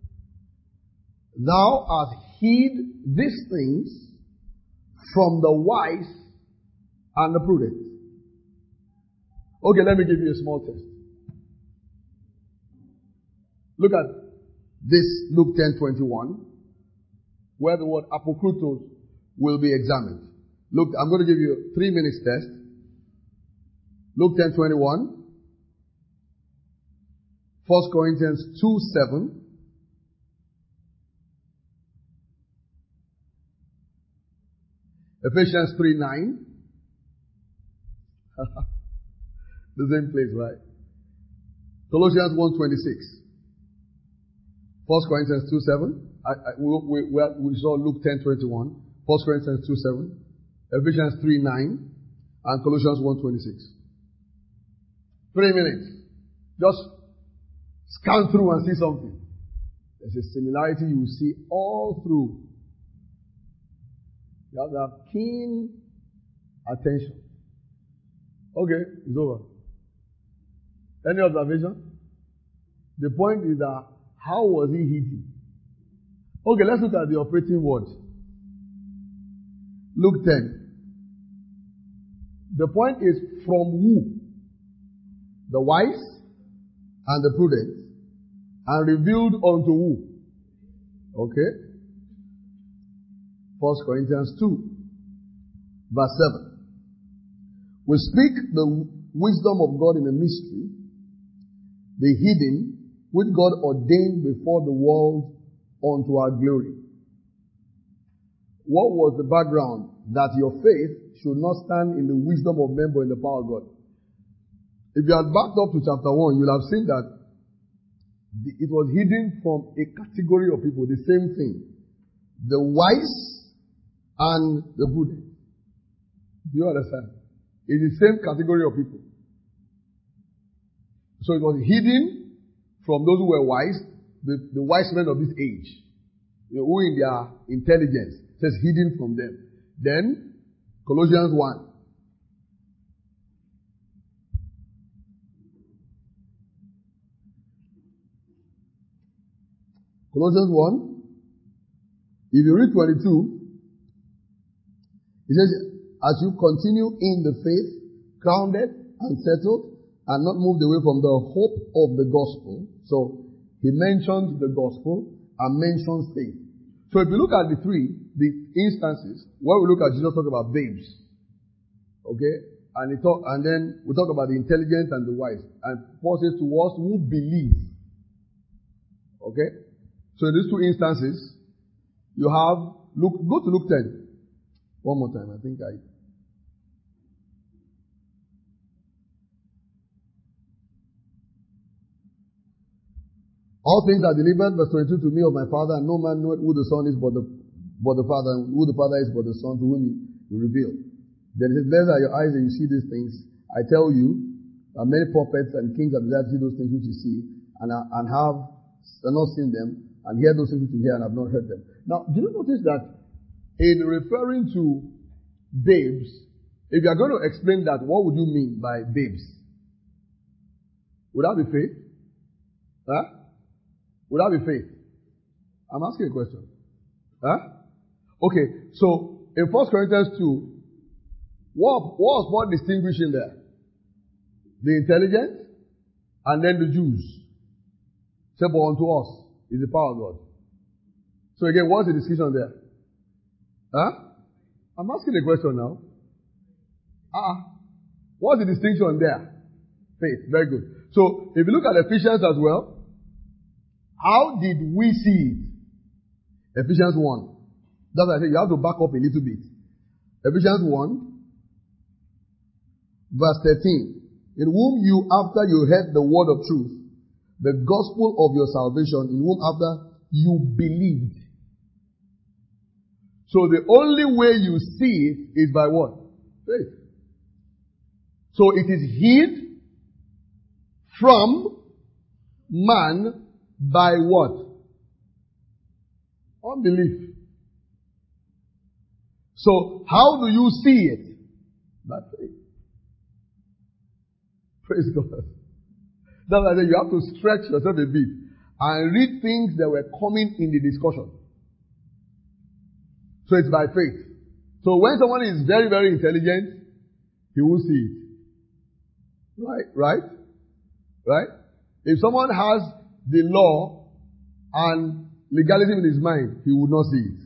thou hast hid these things from the wise and the prudent. Okay, let me give you a small test. Look at this Luke 10:21, where the word apokryptos will be examined. Look, I'm going to give you a 3 minutes test. Luke 10:21, 1 Corinthians 2:7, Ephesians 3:9. The same place, right? Colossians 1:26. 1 Corinthians 2:7. We saw Luke 10:21. 1 Corinthians 2:7. Ephesians 3:9. And Colossians 1:26. 3 minutes. Just scan through and see something. There's a similarity you will see all through. You have to have keen attention. Okay, it's over. Any observation? The point is that how was he hidden? Okay, let's look at the operating word. Luke 10. The point is from who? The wise and the prudent, and revealed unto who? Okay. 1 Corinthians 2, verse 7. We speak the wisdom of God in a mystery, the hidden, which God ordained before the world unto our glory. What was the background? That your faith should not stand in the wisdom of men, but in the power of God. If you had backed up to chapter 1, you'll have seen that it was hidden from a category of people, the same thing. The wise and the prudent. Do you understand? It's the same category of people. So it was hidden from those who were wise, the wise men of this age, who in their intelligence, says hidden from them. Then, Colossians 1. Colossians 1. If you read 22, it says, as you continue in the faith, grounded and settled, and not moved away from the hope of the gospel. So, he mentions the gospel and mentions faith. So if you look at the instances, where we look at Jesus talk about babes, okay, and then we talk about the intelligent and the wise, and Paul says to us who believe, okay. So in these two instances, you have go to Luke 10, one more time. All things are delivered, verse 22, to me of my Father, and no man knoweth who the Son is but the Father, and who the Father is but the Son, to whom he revealed. Then it says, blessed are your eyes that you see these things. I tell you, that many prophets and kings have desired to see those things which you see, and have not seen them, and hear those things which you hear, and have not heard them. Now, do you notice that in referring to babes, if you are going to explain that, what would you mean by babes? Would that be faith? Huh? Would that be faith? I'm asking a question. Huh? Okay, so in 1 Corinthians 2, what was Paul distinguishing there? The intelligent and then the Jews. Say, but unto us is the power of God. So again, what's the distinction there? Huh? I'm asking a question now. What's the distinction there? Faith. Very good. So, if you look at Ephesians as well, how did we see it? Ephesians 1. That's why I say you have to back up a little bit. Ephesians 1, verse 13. In whom you, after you heard the word of truth, the gospel of your salvation, in whom after you believed. So the only way you see it is by what? Faith. So it is hid from man by what? Unbelief. So how do you see it? By faith. Praise God. That's why I say you have to stretch yourself a bit and read things that were coming in the discussion. So it's by faith. So when someone is very, very intelligent, he will see it. Right? If someone has the law and legalism in his mind, he will not see it.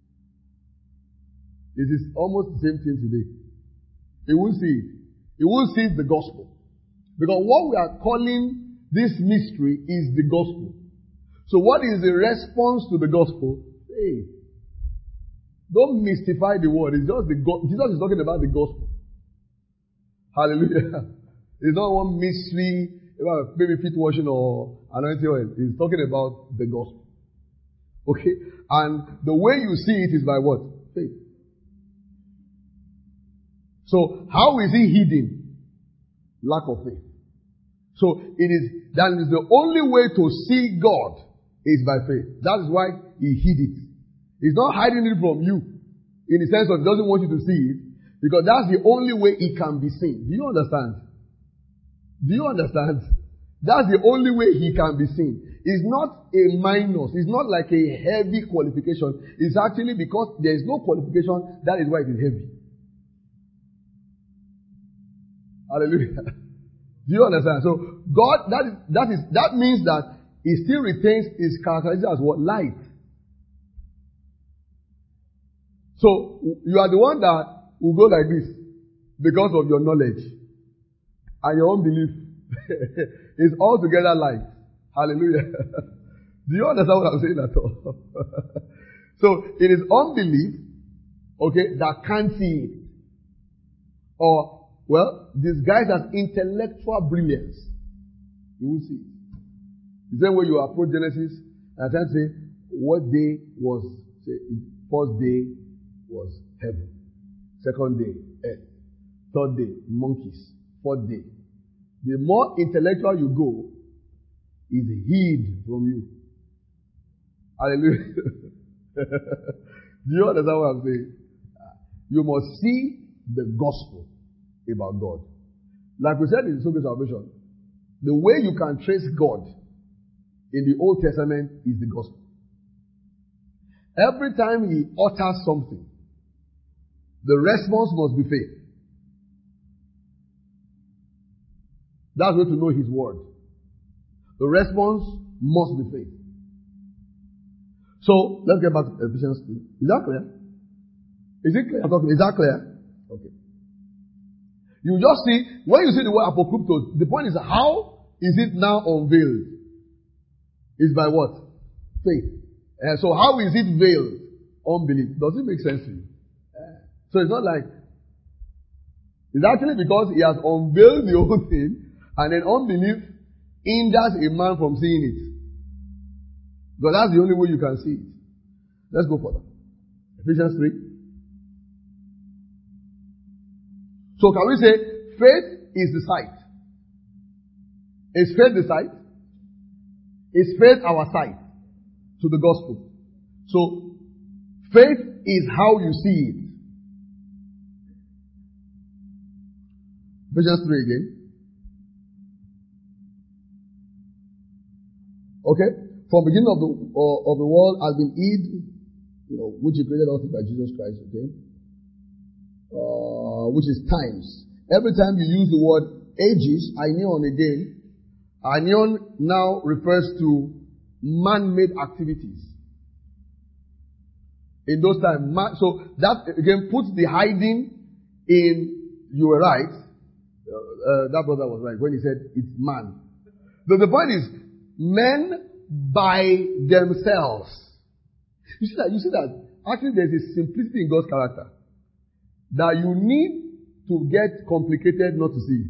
It is almost the same thing today. He will see it. He will see the gospel. Because what we are calling this mystery is the gospel. So what is the response to the gospel? Faith. Don't mystify the word. It's just Jesus is talking about the gospel. Hallelujah. It's not one mystery about maybe feet washing or anointing oil. He's talking about the gospel. Okay? And the way you see it is by what? Faith. So how is he hidden? Lack of faith. So that is the only way to see God is by faith. That is why he hid it. He's not hiding it from you in the sense of he doesn't want you to see it because that's the only way it can be seen. Do you understand? Do you understand? That's the only way he can be seen. It's not a minus. It's not like a heavy qualification. It's actually because there is no qualification, that is why it is heavy. Hallelujah. Do you understand? So God, that means that he still retains his characteristic as what? Light. So you are the one that will go like this because of your knowledge and your own belief. It's altogether light. Hallelujah. Do you understand what I'm saying at all? So it is unbelief, okay, that can't see it. Or, well, disguised as intellectual brilliance. You will see it. The same way you approach Genesis and try to say, what day was, say, first day was heaven. Second day, earth. Third day, monkeys. Fourth day. The more intellectual you go, is hid from you. Hallelujah. Do you understand what I'm saying? You must see the gospel about God. Like we said in Sober Salvation, the way you can trace God in the Old Testament is the gospel. Every time he utters something, the response must be faith. That's way to know his word. The response must be faith. So, let's get back to Ephesians 3. Is that clear? Is it clear? Is that clear? Okay. You just see, when you see the word apokryptos, the point is how is it now unveiled? It's by what? Faith. So how is it veiled? Unbelief. Does it make sense to you? So it's not like, it's actually because he has unveiled the whole thing, and then unbelief hinders a man from seeing it. Because that's the only way you can see it. Let's go further. Ephesians 3. So can we say faith is the sight? Is faith the sight? Is faith our sight to the gospel? So faith is how you see it. Ephesians 3 again. Okay? From the beginning of the world has been hid, which he created also by Jesus Christ, okay? Which is times. Every time you use the word ages, aionion again, aionion now refers to man-made activities. In those times. So that again puts the hiding in, you were right. That brother was right when he said it's man. So the point is, men by themselves. You see that actually there's a simplicity in God's character that you need to get complicated not to see it.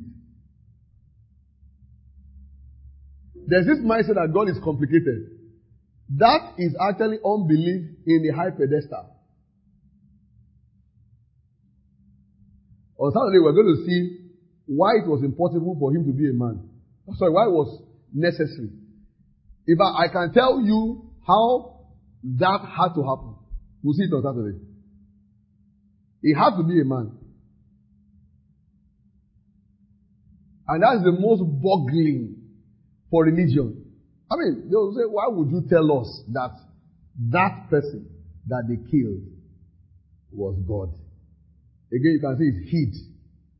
There's this mindset that God is complicated. That is actually unbelief in a high pedestal. On Saturday, we're going to see why it was impossible for him to be a man. Sorry, why it was necessary. If I can tell you how that had to happen, we'll see it on Saturday. He had to be a man. And that's the most boggling for religion. I mean, they will say, why would you tell us that that person that they killed was God? Again, you can see it's hid.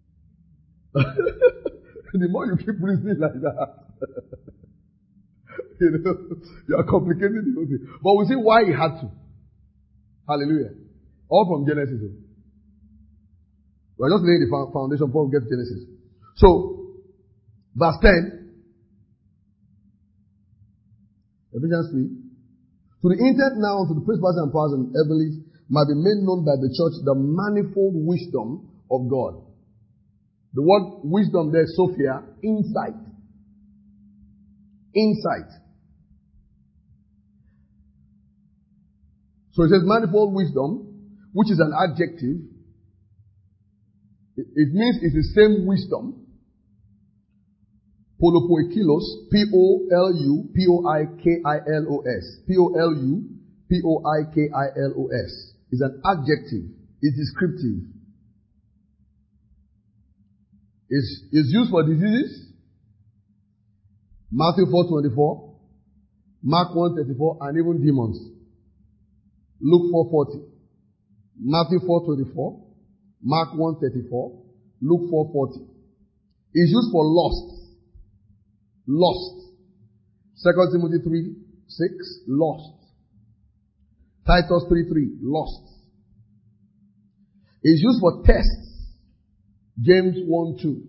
The more you keep reasoning like that, you are complicating the whole thing. But we see why he had to. Hallelujah. All from Genesis. We're just laying the foundation before we get to Genesis. So, verse 10. Ephesians 3. To the intent now, to the principalities and powers and heavenlies might be made known by the church the manifold wisdom of God. The word wisdom there is Sophia, insight. Insight. So it says manifold wisdom, which is an adjective. It means it's the same wisdom. Polopoikilos, P-O-L-U-P-O-I-K-I-L-O-S. P-O-L-U-P-O-I-K-I-L-O-S. Is an adjective. It's descriptive. It's used for diseases. Matthew 4:24, Mark 1:34, and even demons. Luke 4:40. Matthew 4:24, Mark 1:34, Luke 4:40. It's used for lust. Lost. 2 Timothy 3:6, lost. Titus 3:3, lost. It's used for tests. James 1:2.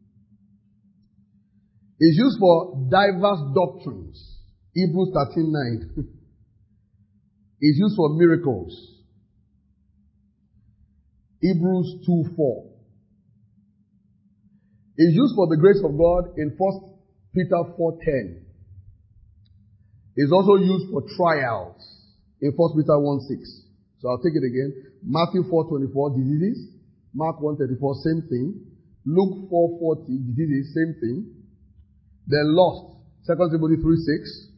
It's used for diverse doctrines. Hebrews 13:9. It's used for miracles. Hebrews 2:4. It's used for the grace of God in 1 Peter 4:10. It's also used for trials in 1 Peter 1:6. So I'll take it again. Matthew 4:24, diseases. Mark 1:34, same thing. Luke 4:40, diseases, same thing. Then lost. 2 Timothy 3:6.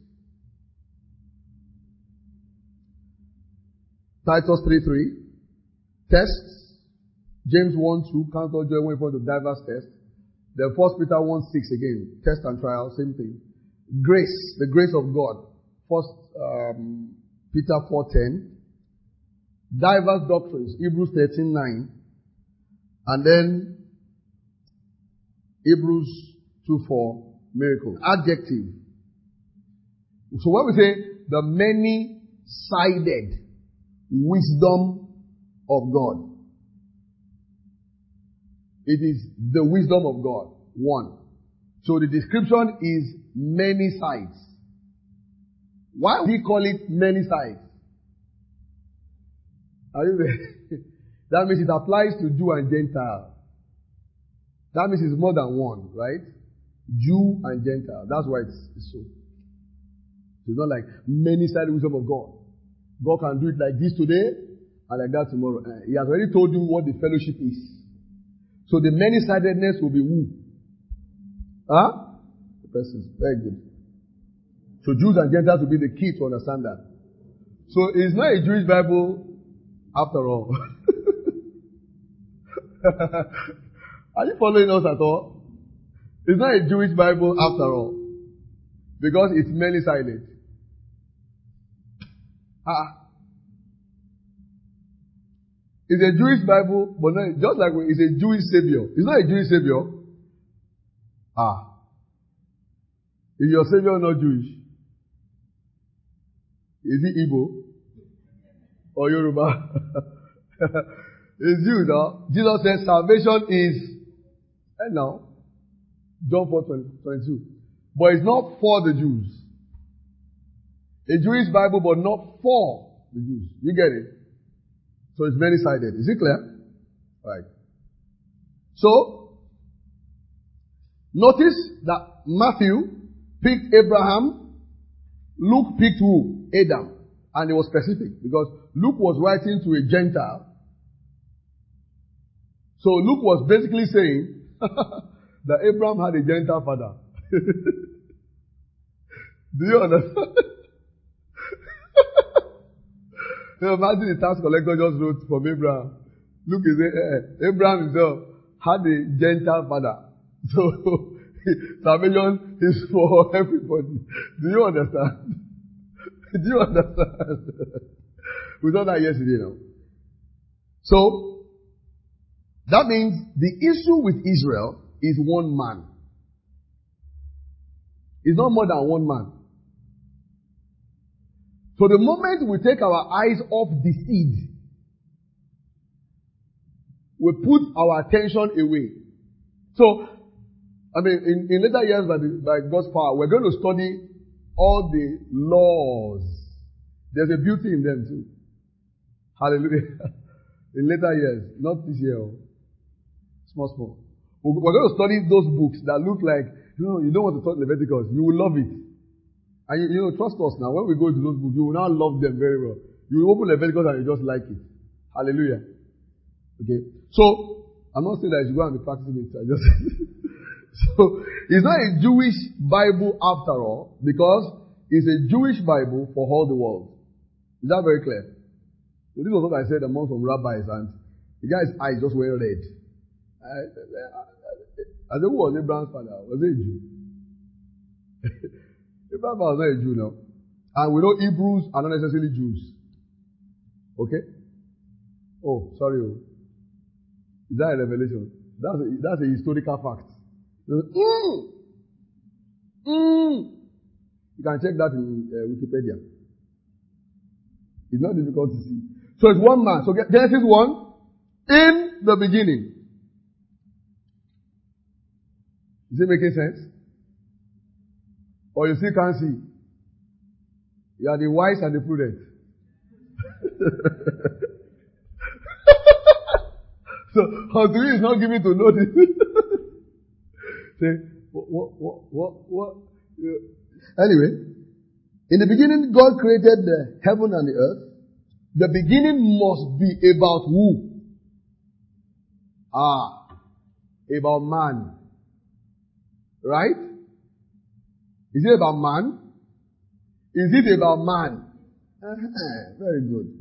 Titus 3:3. Tests. James 1:2, count all joy when you fall into diverse tests. Then 1 Peter 1:6 again, test and trial, same thing. Grace, the grace of God. 1 Peter 4:10. Diverse doctrines, Hebrews 13:9. And then Hebrews 2:4, miracle. Adjective. So when we say the many-sided wisdom of God, it is the wisdom of God. One. So the description is many sides. Why do we call it many sides? Are you there? That means it applies to Jew and Gentile. That means it's more than one, right? Jew and Gentile. That's why it's so. It's not like many-sided wisdom of God. God can do it like this today and like that tomorrow. He has already told you what the fellowship is. So the many-sidedness will be who? Huh? The persons. Very good. So Jews and Gentiles will be the key to understand that. So it's not a Jewish Bible after all. Are you following us at all? It's not a Jewish Bible after all. Because it's many-sided. It's a Jewish Bible, but not, just like it's a Jewish Savior. It's not a Jewish Savior. Is your Savior not Jewish? Is he Igbo? or Yoruba. It's Jews, no? Jesus said salvation is, and now, John 4:22. But it's not for the Jews. A Jewish Bible, but not for the Jews. You get it? So it's many-sided. Is it clear? Right. So, notice that Matthew picked Abraham, Luke picked who? Adam. And it was specific because Luke was writing to a Gentile. So Luke was basically saying that Abraham had a Gentile father. Do you understand? Imagine the tax collector just wrote from Abraham. Look, he said, Abraham himself had a Gentile father. So, salvation is for everybody. Do you understand? Do you understand? We saw that yesterday now. So, that means the issue with Israel is one man. It's not more than one man. So the moment we take our eyes off the seed, we put our attention away. So, in later years by God's power, we're going to study all the laws. There's a beauty in them too. Hallelujah. In later years, not this year. Small. We're going to study those books that look like, you don't want to talk Leviticus. You will love it. And trust us now, when we go to those books, you will now love them very well. You will open Leviticus and you just like it. Hallelujah. Okay. So, I'm not saying that you go and be practicing it. So, it's not a Jewish Bible after all, because it's a Jewish Bible for all the world. Is that very clear? So this was what I said among some rabbis, and the guy's eyes just went red. I said, who was Abraham's father? Was he a Jew? Abraham was not a Jew now. And we know Hebrews are not necessarily Jews. Okay? Oh, sorry. Is that a revelation? That's a historical fact. You can check that in Wikipedia. It's not difficult to see. So it's one man. So Genesis 1, in the beginning. Is it making sense? Or you still can't see? You are the wise and the prudent. So, unto you is not given to know this. Say, what? Anyway, in the beginning, God created the heaven and the earth. The beginning must be about who? About man. Right? Is it about man? Is it about man? Very good.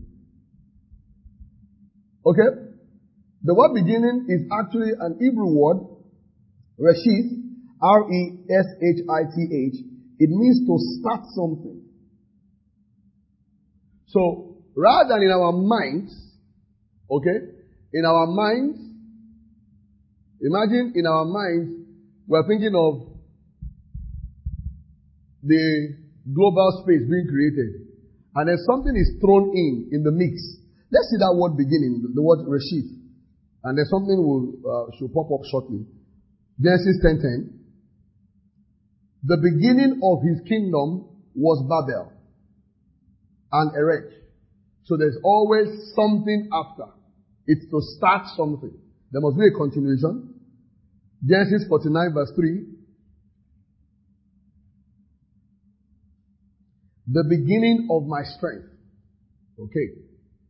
Okay? The word beginning is actually an Hebrew word, Reshith, R-E-S-H-I-T-H. It means to start something. So, rather than in our minds, okay, in our minds, imagine in our minds, we're thinking of the global space being created. And then something is thrown in the mix. Let's see that word beginning, the word Reshith. And then something should pop up shortly. Genesis 10:10. The beginning of his kingdom was Babel and Erech. So there's always something after. It's to start something. There must be a continuation. Genesis 49 verse 3. The beginning of my strength. Okay.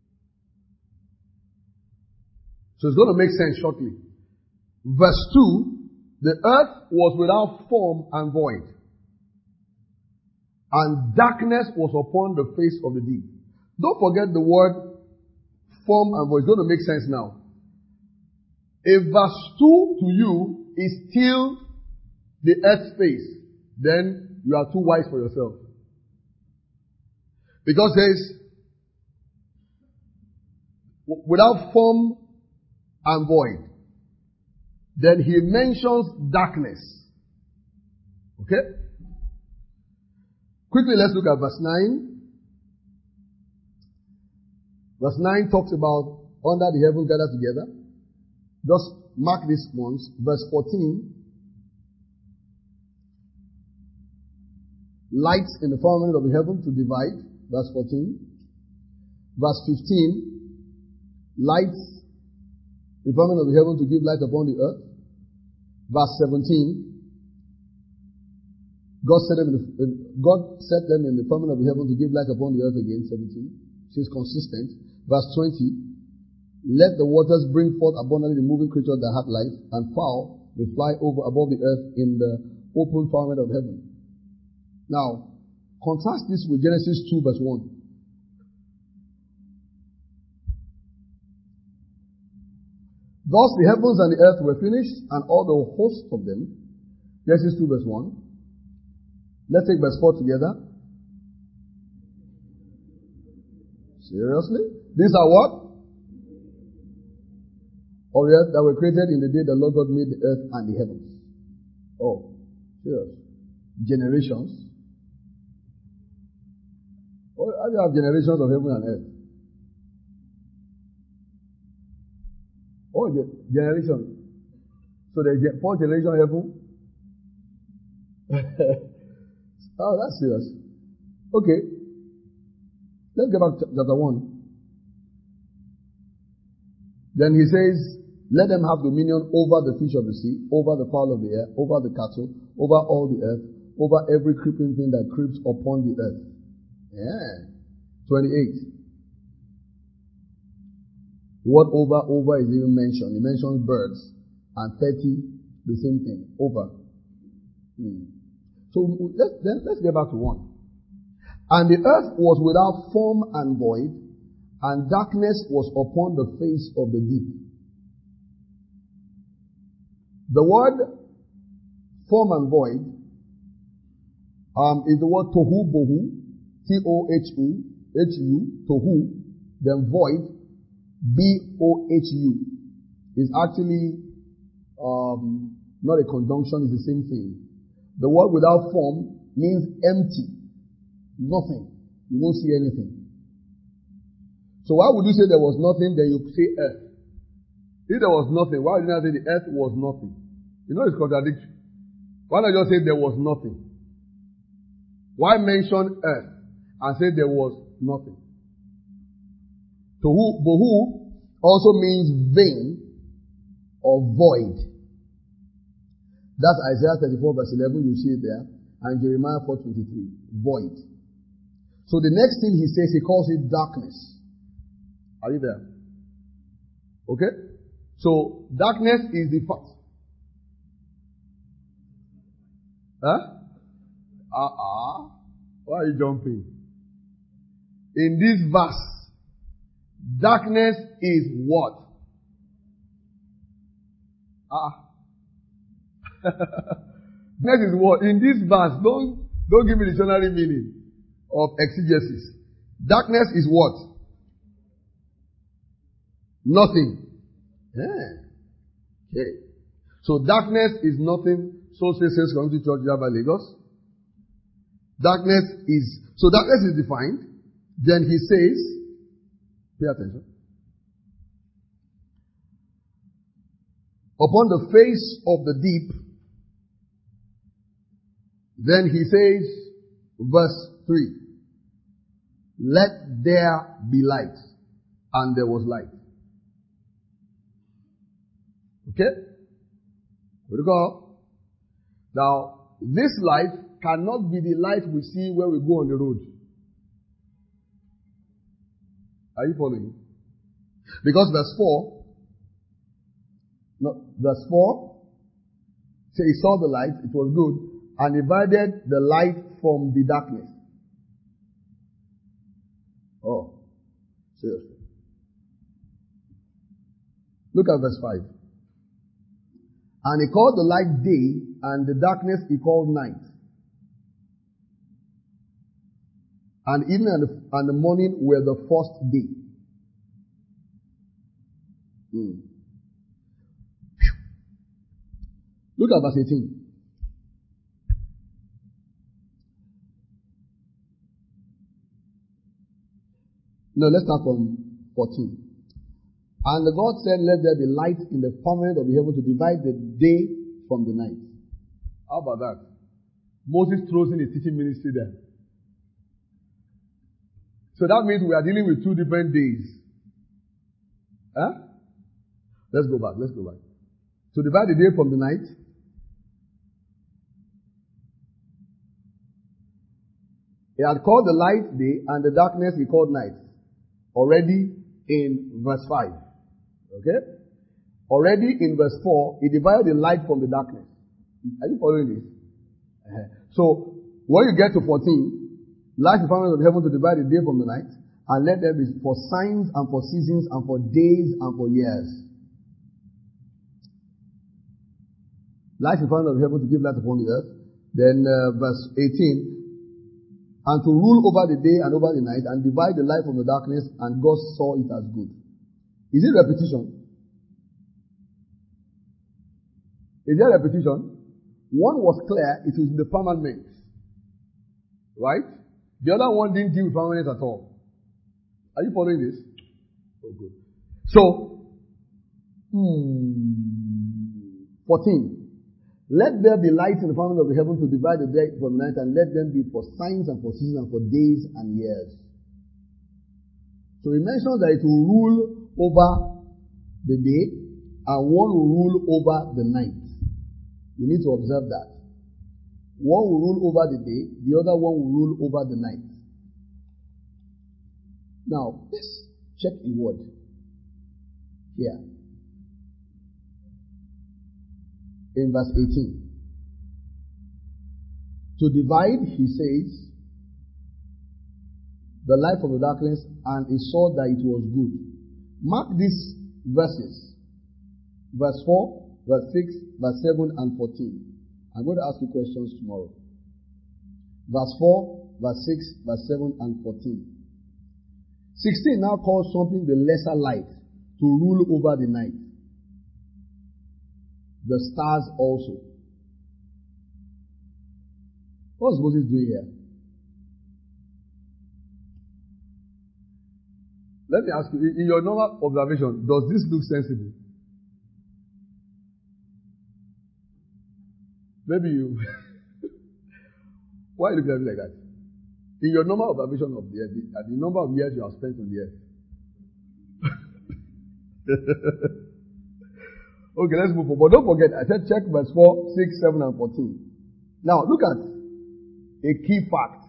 So it's going to make sense shortly. Verse 2. The earth was without form and void, and darkness was upon the face of the deep. Don't forget the word form and void. It's going to make sense now. If verse 2 to you is still the earth space, then you are too wise for yourself. Because there's without form and void. Then he mentions darkness. Okay? Quickly, let's look at verse 9. Verse 9 talks about under the heaven gathered together. Just mark this once. Verse 14. Lights in the firmament of the heaven to divide. Verse 14. Verse 15. Lights in the firmament of the heaven to give light upon the earth. Verse 17. God set them in the firmament of the heaven to give light upon the earth again. 17. She's consistent. Verse 20. Let the waters bring forth abundantly the moving creatures that have life, and fowl will fly over above the earth in the open firmament of heaven. Now, contrast this with Genesis 2 verse 1. Thus the heavens and the earth were finished, and all the host of them. Genesis 2 verse 1. Let's take verse 4 together. Seriously? These are what? Of the earth that were created in the day the Lord God made the earth and the heavens. Oh, serious. Generations. Oh, how do you have generations of heaven and earth? Oh, generations. So there's 4 generations of heaven? Oh, that's serious. Okay. Let's get back to chapter 1. Then he says, let them have dominion over the fish of the sea, over the fowl of the air, over the cattle, over all the earth, over every creeping thing that creeps upon the earth. Yeah. 28. The word over is even mentioned. He mentions birds. And 30, the same thing. Over. So let's get back to 1. And the earth was without form and void, and darkness was upon the face of the deep. The word form and void is the word tohu bohu, T-O-H-U, tohu, then void, B-O-H-U. Is actually not a conjunction, it's the same thing. The word without form means empty, nothing. You won't see anything. So why would you say there was nothing, then you say earth? If there was nothing, why did you not say the earth was nothing? You know it's contradictory. Why not just say there was nothing? Why mention earth and say there was nothing? Tohu bohu also means vain or void. That's Isaiah 34 verse 11, you see it there, and Jeremiah 4:23, void. So the next thing he says, he calls it darkness. Are you there? Okay? So darkness is the fact. Why are you jumping? In this verse, darkness is what? Darkness is what? In this verse, don't give me the dictionary meaning of exegesis. Darkness is what? Nothing. Yeah. Okay. So darkness is nothing. So says Community Church Java Lagos. Darkness is defined. Then he says, pay attention. Upon the face of the deep, then he says, verse 3, let there be light. And there was light. Okay? Here we go. Now, this light cannot be the light we see when we go on the road. Are you following? Because verse 4 say he saw the light, it was good, and divided the light from the darkness. Oh, seriously. Look at verse 5. And he called the light day, and the darkness he called night. And evening and the morning were the first day. Look at verse 18. No, let's start from 14. And the God said, let there be light in the firmament of the heaven to divide the day from the night. How about that? Moses throws in his teaching ministry there. So that means we are dealing with two different days. Huh? Let's go back. To divide the day from the night. He had called the light day and the darkness he called night. Already in verse 5. Okay? Already in verse 4, he divided the light from the darkness. Are you following this? So, when you get to 14, light the firmament of the heaven to divide the day from the night, and let there be for signs and for seasons and for days and for years. Light the firmament of the heaven to give light upon the earth. Then verse 18, and to rule over the day and over the night, and divide the light from the darkness, and God saw it as good. Is it repetition? Is there repetition? One was clear, it was in the firmament. Right? The other one didn't deal with firmament at all. Are you following this? Oh, good. So, 14. Let there be light in the firmament of the heaven to divide the day from the night, and let them be for signs and for seasons and for days and years. So he mentions that it will rule over the day, and one will rule over the night. You need to observe that. One will rule over the day, the other one will rule over the night. Now, let's check a word here. In verse 18. To divide, he says, the light from the darkness, and he saw that it was good. Mark these verses. Verse 4, verse 6, verse 7, and 14. I'm going to ask you questions tomorrow. Verse 4, verse 6, verse 7, and 14. 16 now calls something the lesser light to rule over the night. The stars also. What's Moses doing here? Let me ask you, in your normal observation, does this look sensible? Maybe you... Why are you looking at me like that? In your normal observation of the earth, the number of years you have spent on the earth. Okay, let's move on. But don't forget, I said check verse 4, 6, 7, and 14. Now, look at a key fact.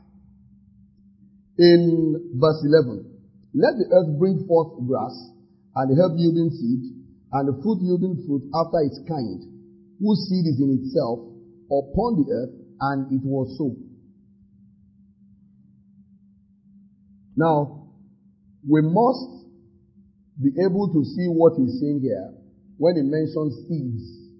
In verse 11, let the earth bring forth grass, and the herb yielding seed, and the fruit yielding fruit after its kind, whose seed is in itself, upon the earth, and it was so. Now, we must be able to see what he's saying here when he mentions seeds.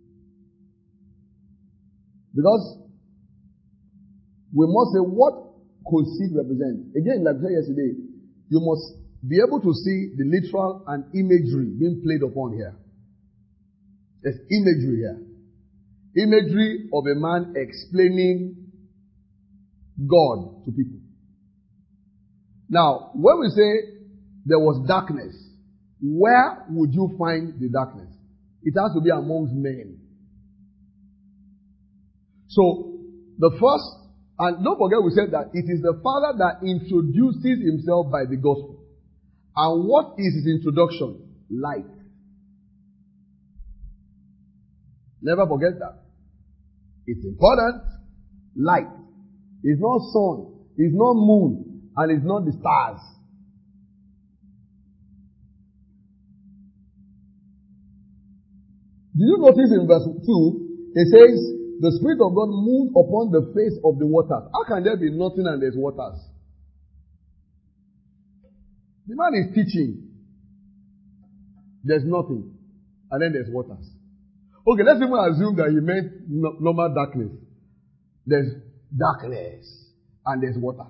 Because we must say, what could seed represent? Again, like I said yesterday, you must be able to see the literal and imagery being played upon here. There's imagery here. Imagery of a man explaining God to people. Now, when we say there was darkness, where would you find the darkness? It has to be amongst men. So, the first, and don't forget we said that it is the Father that introduces himself by the gospel. And what is his introduction? Light. Never forget that. It's important. Light. It's not sun. It's not moon. And it's not the stars. Do you notice in verse 2, it says, the Spirit of God moved upon the face of the waters. How can there be nothing and there's waters? The man is teaching. There's nothing. And then there's waters. Okay, let's even assume that he meant normal darkness. There's darkness. And there's waters.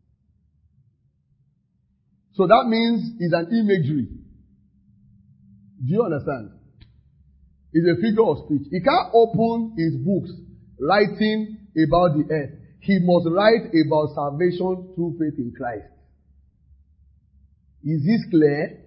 So that means it's an imagery. Do you understand? It's a figure of speech. He can't open his books writing about the earth. He must write about salvation through faith in Christ. Is this clear?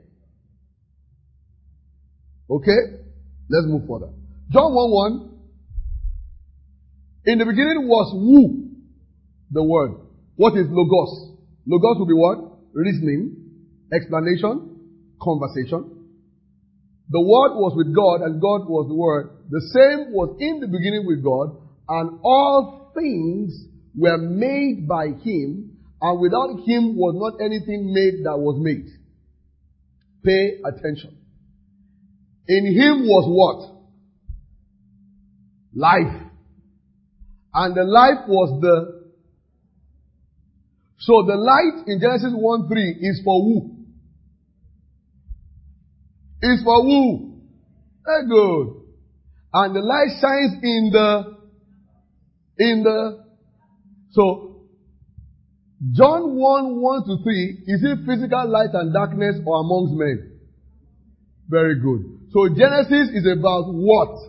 Okay? Let's move further. John 1:1. In the beginning was who? The Word. What is Logos? Logos will be what? Reasoning, explanation, conversation. The Word was with God, and God was the Word. The same was in the beginning with God, and all things were made by Him, and without Him was not anything made that was made. Pay attention. In Him was what? Life. And the life was the... So the light in Genesis 1:3 is for who? Is for who? Very good. And the light shines in the... So, John 1:1-3, is it physical light and darkness or amongst men? Very good. So Genesis is about what?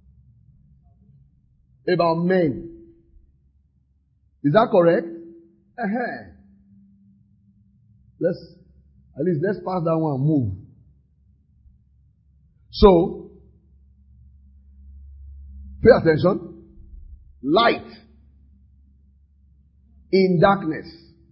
About men. Is that correct? Let's pass that one and move. So, pay attention. Light in darkness.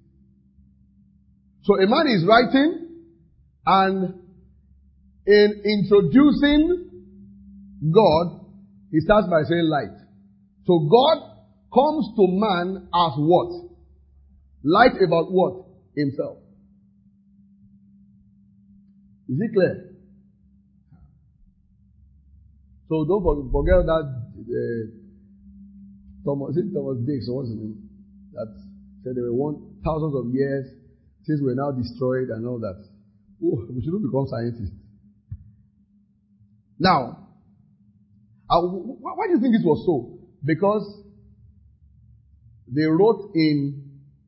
So a man is writing, and in introducing God, he starts by saying light. So God comes to man as what? Light about what? Himself. Is it clear? So don't forget that Thomas Dix, or what's his name? That said there were thousands of years since we're now destroyed and all that. Oh, we shouldn't become scientists. Now, why do you think this was so? Because they wrote in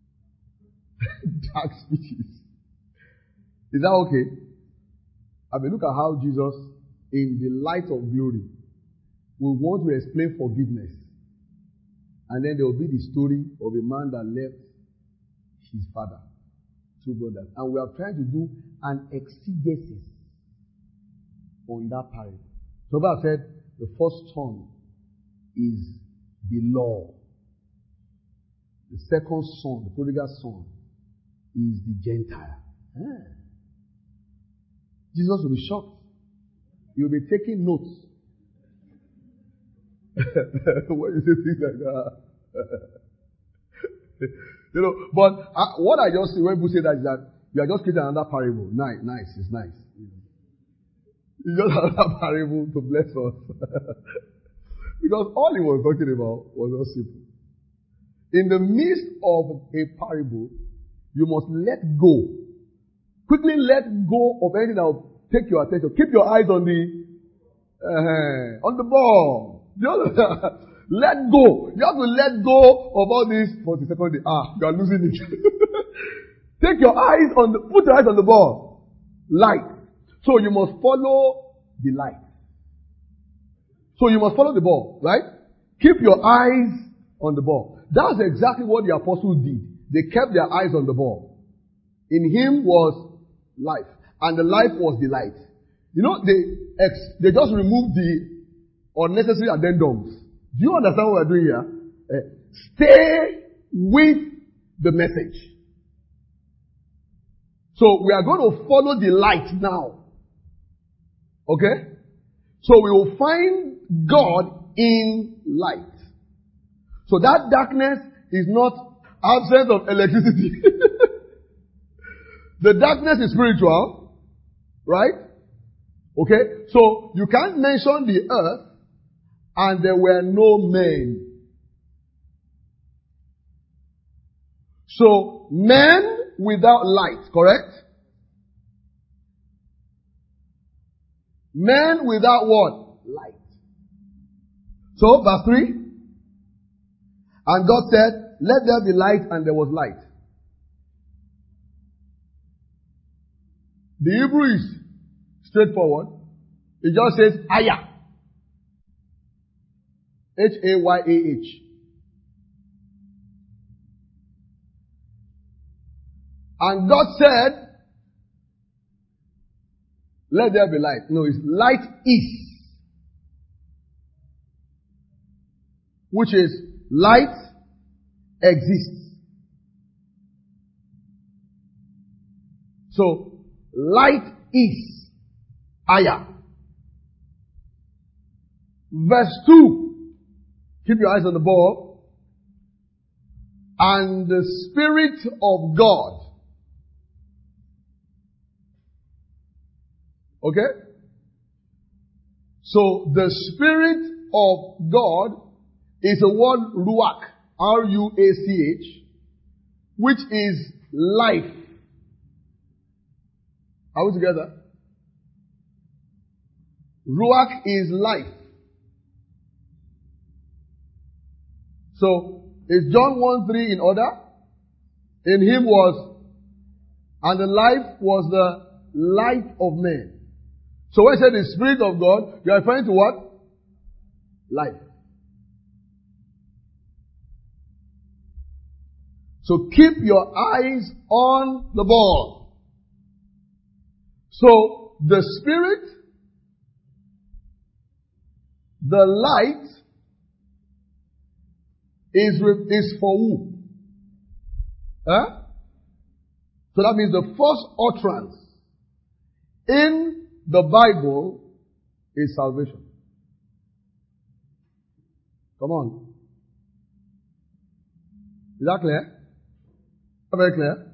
dark speeches. Is that okay? I mean, look at how Jesus, in the light of glory, will want to explain forgiveness. And then there will be the story of a man that left his father, two brothers. And we are trying to do an exegesis on that parable. So I said, the first son is the law. The second son, the prodigal son, is the Gentile. Jesus will be shocked. He will be taking notes. When you say things like that. But what I just see when people say that is that you are just creating another parable. Nice, it's nice. It's just another parable to bless us. Because all he was talking about was just simple. In the midst of a parable, you must let go. Quickly let go of anything that will take your attention. Keep your eyes on the ball. Let go. You have to let go of all this 40 seconds. You are losing it. Put your eyes on the ball. Light. So you must follow the light. So you must follow the ball, right? Keep your eyes on the ball. That's exactly what the apostles did. They kept their eyes on the ball. In him was life. And the life was the light. They just removed the unnecessary addendums. Do you understand what we're doing here? Stay with the message. So we are going to follow the light now. Okay? So we will find God in light. So that darkness is not absence of electricity. The darkness is spiritual. Right? Okay? So you can't mention the earth and there were no men. So men without light, correct? Men without what? Light. So, verse 3. And God said, let there be light, and there was light. The Hebrew is straightforward. It just says, Aya. Hayah. And God said, let there be light. No, it's light is. Which is light exists. So, light is. Aya. Verse 2. Keep your eyes on the ball. And the Spirit of God. Okay? So, the Spirit of God is a word ruach. R-U-A-C-H. Which is life. Are we together? Ruach is life. So, is John 1:3 in order? In him was, and the life was the light of men. So when I say the Spirit of God, you are referring to what? Life. So keep your eyes on the ball. So the Spirit, the light, is for who? Huh? So that means the first utterance in the Bible is salvation. Come on. Is that clear? Very clear?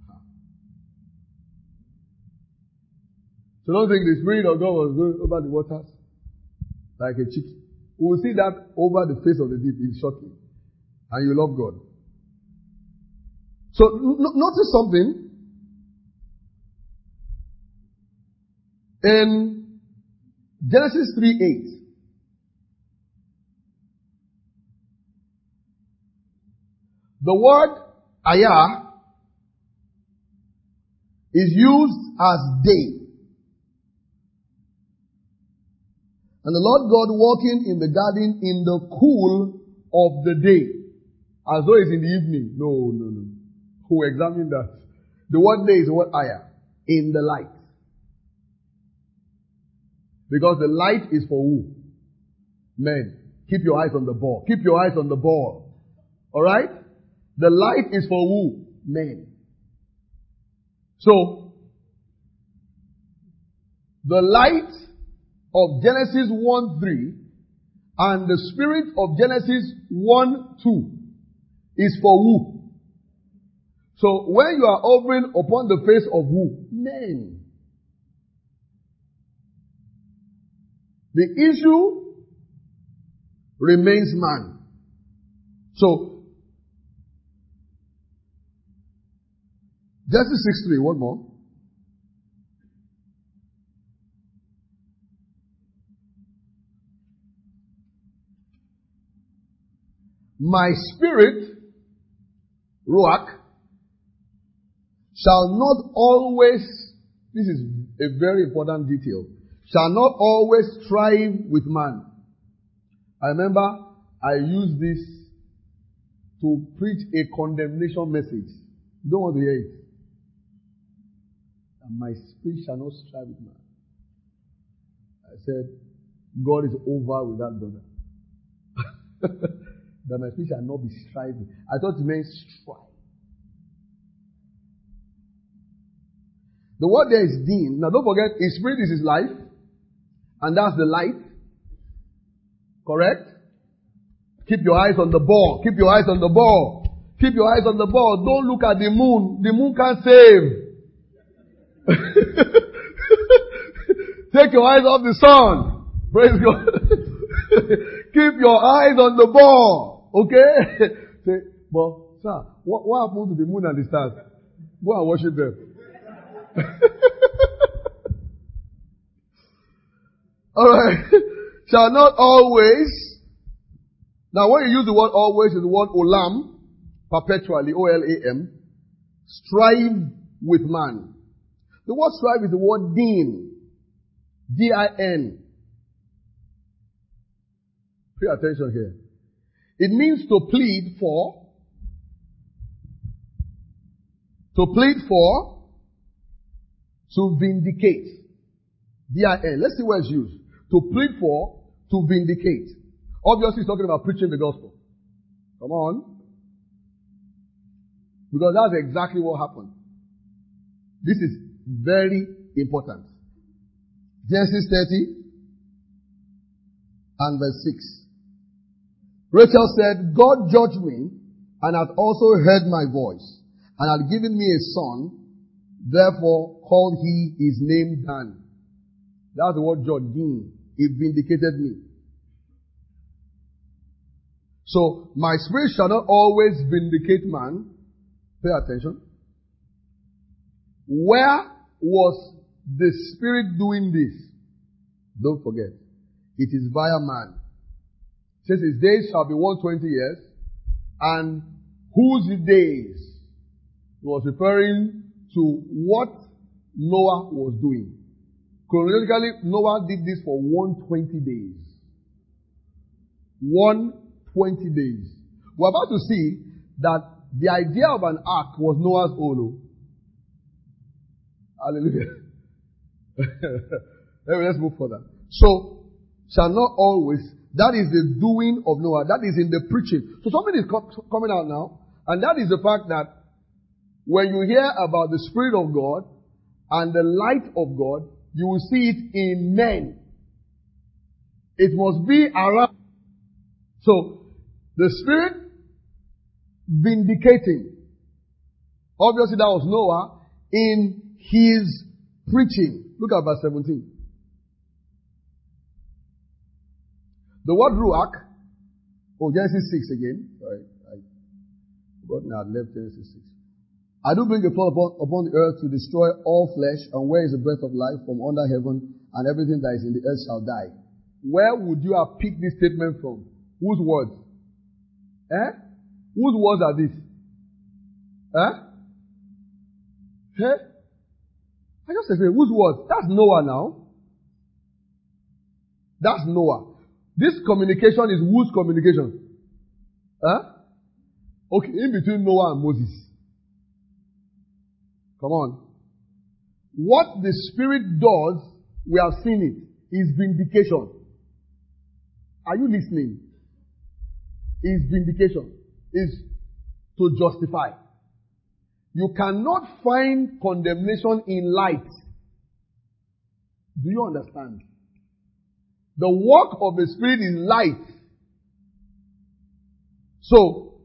So don't think the Spirit of God was going over the waters like a chicken. We will see that over the face of the deep in shortly. And you love God. So notice something. In Genesis 3:8. The word ayah is used as day. And the Lord God walking in the garden in the cool of the day. As though it's in the evening. No. Who examined that? The word day is the word ayah. In the light. Because the light is for who? Men. Keep your eyes on the ball. Keep your eyes on the ball. Alright? The light is for who? Men. So, the light of Genesis 1:3 and the Spirit of Genesis 1:2 is for who? So, when you are hovering upon the face of who? Men. The issue remains man. So, Genesis 6:3, one more. My spirit, ruach, shall not always, this is a very important detail, shall not always strive with man. I remember I used this to preach a condemnation message. You don't want to hear it. And my spirit shall not strive with man. I said, God is over with that brother. That my spirit shall not be striving. I thought it meant strive. The word there is din. Now don't forget, his spirit is his life. And that's the light. Correct? Keep your eyes on the ball. Keep your eyes on the ball. Keep your eyes on the ball. Don't look at the moon. The moon can't save. Take your eyes off the sun. Praise God. Keep your eyes on the ball. Okay? Say, but sir, what happened to the moon and the stars? Go and worship them. Alright. Shall not always. Now when you use the word always, is the word olam. Perpetually. O-L-A-M. Strive with man. The word strive is the word din. D-I-N. Pay attention here. It means to plead for. To plead for. To vindicate. D-I-N. Let's see where it's used. To plead for, to vindicate. Obviously, it's talking about preaching the gospel. Come on. Because that's exactly what happened. This is very important. Genesis 30 and verse 6. Rachel said, God judged me and hath also heard my voice and hath given me a son. Therefore called he his name Dan. That's the word judge, Din. He vindicated me. So my spirit shall not always vindicate man. Pay attention. Where was the spirit doing this? Don't forget. It is via man. It says his days shall be 120 years. And whose days? He was referring to what Noah was doing. Chronologically, Noah did this for 120 days. 120 days. We're about to see that the idea of an ark was Noah's own. Hallelujah. Let's move further. So, shall not always, that is the doing of Noah. That is in the preaching. So something is coming out now, and that is the fact that when you hear about the Spirit of God and the light of God, you will see it in men. It must be around. So, the Spirit vindicating. Obviously that was Noah in his preaching. Look at verse 17. The word ruach, Genesis 6 again. Sorry, I forgot now, I left Genesis 6. I do bring a flood upon the earth to destroy all flesh, and where is the breath of life from under heaven, and everything that is in the earth shall die. Where would you have picked this statement from? Whose words? Whose words are these? I just said, whose words? That's Noah now. That's Noah. This communication is whose communication? Okay, in between Noah and Moses. Come on. What the Spirit does, we have seen it, is vindication. Are you listening? Is vindication. Is to justify. You cannot find condemnation in light. Do you understand? The work of the Spirit is light. So,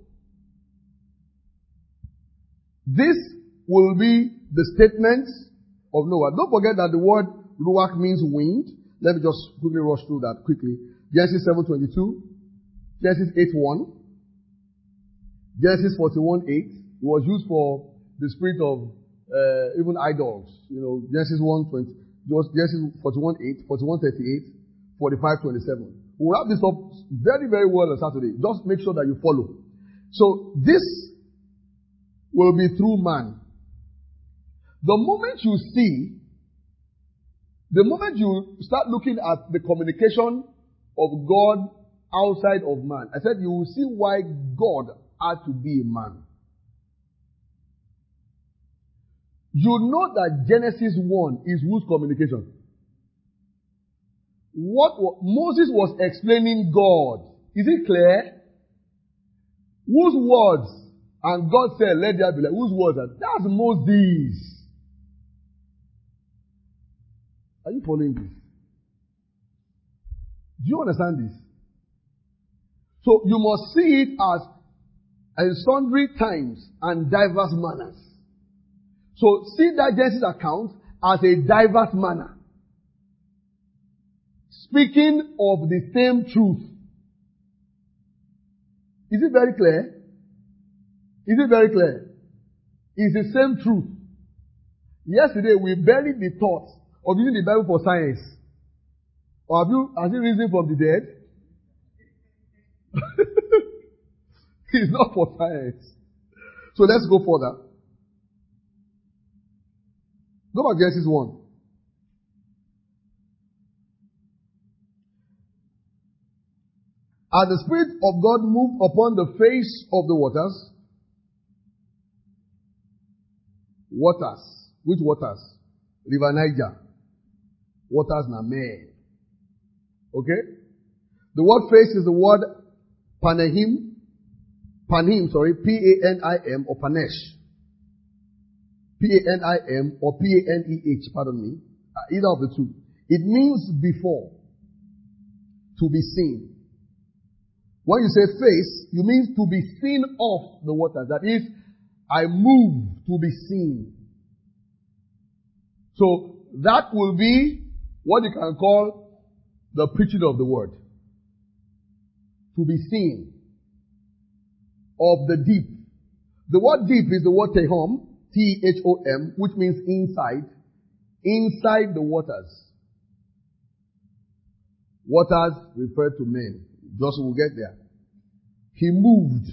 this will be the statements of Noah. Don't forget that the word ruach means wind. Let me just quickly rush through that quickly. Genesis 7:22, Genesis 8:1, Genesis 41:8. It was used for the spirit of even idols. Genesis 1:20, Genesis 41:8, 41:38, 45:27. We'll wrap this up very, very well on Saturday. Just make sure that you follow. So this will be through man. The moment you start looking at the communication of God outside of man, I said you will see why God had to be a man. You know that Genesis 1 is whose communication? What Moses was explaining God. Is it clear? Whose words? And God said, let there be light. Whose words are? That's Moses. Are you following this? Do you understand this? So you must see it as in sundry times and diverse manners. So see that Genesis account as a diverse manner. Speaking of the same truth. Is it very clear? Is it very clear? It's the same truth. Yesterday we buried the thought of using the Bible for science. Or has it risen from the dead? It's not for science. So let's go further. Go back to Genesis 1. And the Spirit of God moved upon the face of the waters. Waters. Which waters? River Niger. Waters na men. Okay? The word face is the word Panim, P-A-N-I-M or Panesh. P-A-N-I-M or P-A-N-E-H, pardon me. Either of the two. It means before. To be seen. When you say face, you mean to be seen off the waters. That is, I move to be seen. So, that will be what you can call the preaching of the word. To be seen. Of the deep. The word deep is the word tehom, T-H-O-M, which means inside. Inside the waters. Waters refer to men. Just will get there. He moved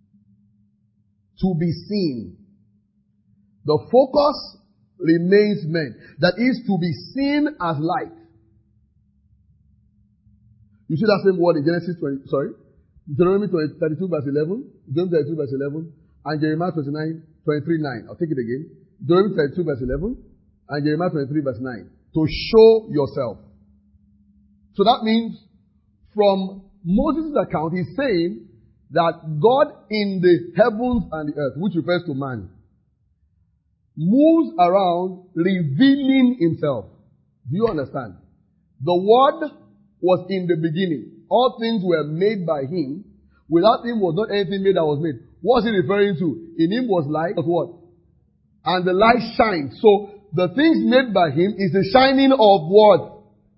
to be seen. The focus remains men. That is to be seen as light. You see that same word in Deuteronomy 32 verse 11, Deuteronomy 32 verse 11, and Jeremiah 23:9. I'll take it again. Deuteronomy 32 verse 11, and Jeremiah 23 verse 9. To show yourself. So that means, from Moses' account, he's saying that God in the heavens and the earth, which refers to man, moves around revealing himself. Do you understand? The Word was in the beginning. All things were made by him. Without him was not anything made that was made. What's he referring to? In him was light. What? And the light shined. So, the things made by him is the shining of what?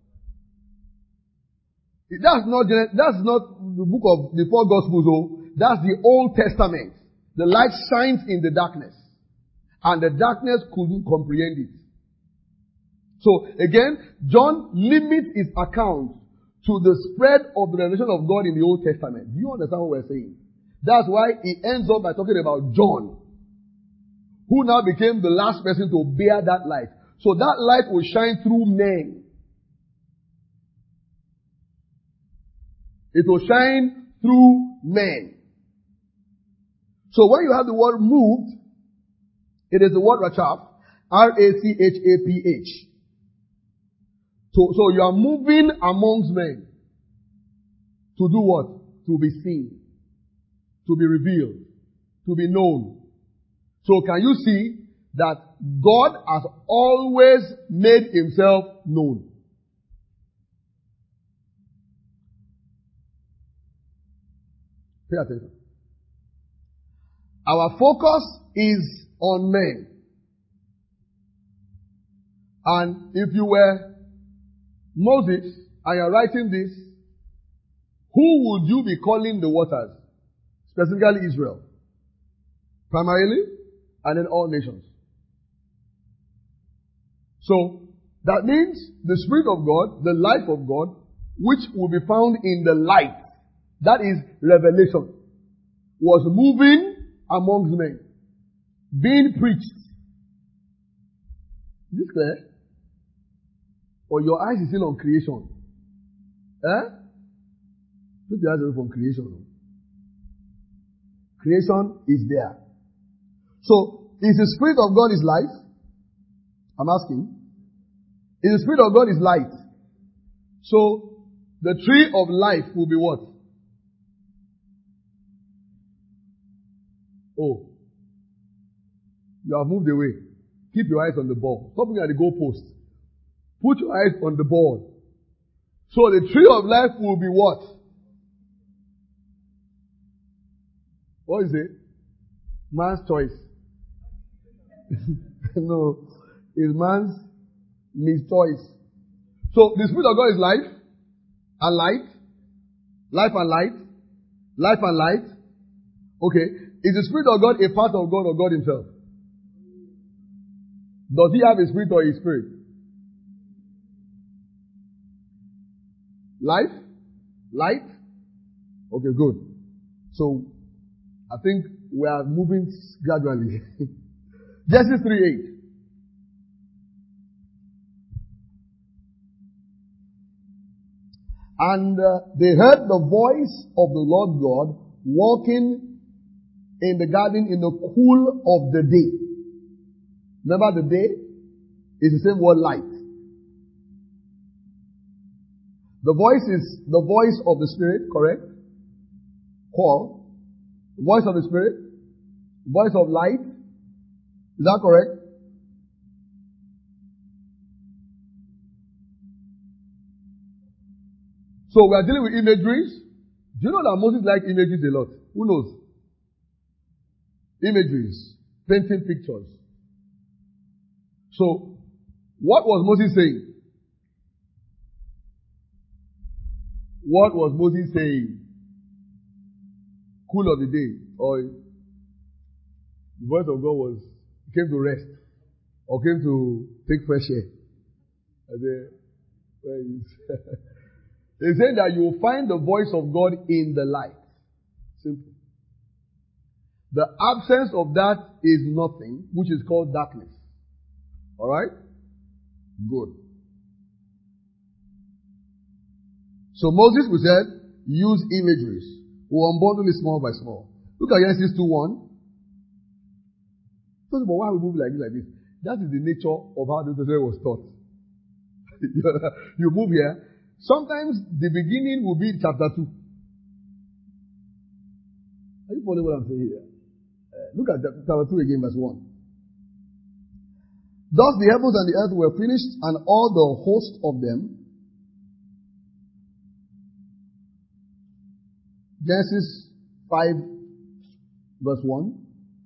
That's not the book of the four Gospels. Oh, that's the Old Testament. The light shines in the darkness, and the darkness couldn't comprehend it. So again, John limits his account to the spread of the revelation of God in the Old Testament. Do you understand what we're saying? That's why he ends up by talking about John, who now became the last person to bear that light. So that light will shine through men. It will shine through men. So when you have the word moved, it is the word rachaph, R-A-C-H-A-P-H. So you are moving amongst men. To do what? To be seen. To be revealed. To be known. So can you see that God has always made himself known? Pay attention. Our focus is on men. And if you were Moses and you're writing this, who would you be calling the waters? Specifically Israel. Primarily, and then all nations. So, that means the Spirit of God, the life of God, which will be found in the light, that is revelation, was moving amongst men, being preached. Is this clear? Or your eyes is still on creation? Put your eyes away from creation. Creation is there. So, is the Spirit of God is life? I'm asking. Is the Spirit of God is light? So, the tree of life will be what? Oh. You have moved away. Keep your eyes on the ball. Stop looking at the goalpost. Put your eyes on the ball. So the tree of life will be what? What is it? Man's choice. No. It's man's mischoice. So the Spirit of God is life and light. Life and light. Life and light. Okay. Is the Spirit of God a part of God or God himself? Does he have a spirit or a spirit? Life? Light? Okay, good. So, I think we are moving gradually. Genesis 3:8. And they heard the voice of the Lord God walking in the garden in the cool of the day. Remember the day? Is the same word light. The voice is the voice of the Spirit, correct? Call. Voice of the Spirit. Voice of light. Is that correct? So we are dealing with imageries. Do you know that Moses liked images a lot? Who knows? Imageries. Painting pictures. So, what was Moses saying? What was Moses saying? Cool of the day. Or the voice of God was, he came to rest. Or came to take fresh air. I say, where is He said that you will find the voice of God in the light. Simple. The absence of that is nothing, which is called darkness. Alright? Good. So Moses, we said, use imageries. We'll unbundle it small by small. Look at Genesis 2:1. First of all, why we move like this? That is the nature of how the Testament was taught. You move here. Sometimes the beginning will be chapter 2. Are you following what I'm saying here? Look at chapter 2 again, verse 1. Thus the heavens and the earth were finished, and all the host of them. Genesis 5, verse 1.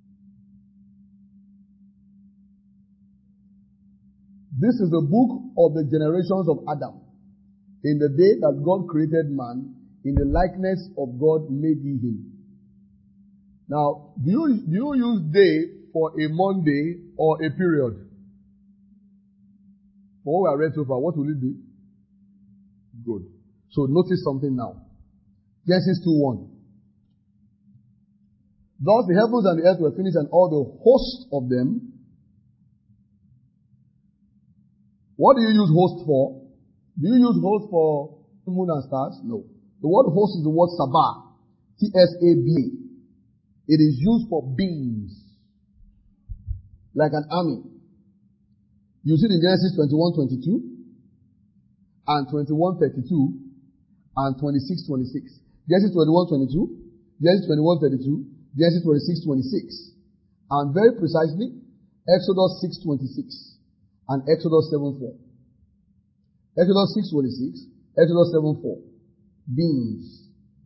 This is the book of the generations of Adam. In the day that God created man, in the likeness of God made he him. Now, do you use day for a Monday or a period? For what we have read so far, what will it be? Good. So notice something now. Genesis 2:1. Thus the heavens and the earth were finished, and all the host of them. What do you use host for? Do you use host for moon and stars? No. The word host is the word sabah. T-S-A-B-A. It is used for beings. Like an army. You see it in Genesis 21:22 and 21:32 and 26:26. Genesis 21:22, Genesis 21:32, Genesis 26:26. And very precisely, Exodus 6:26 and Exodus 7:4. Exodus 6:26, Exodus 7:4. Beings.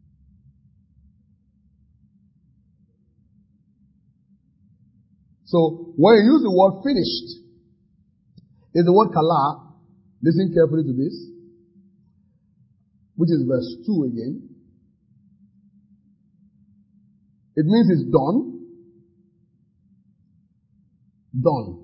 So, when you use the word finished, is the word kala. Listen carefully to this, which is verse 2 again. It means it's done. Done.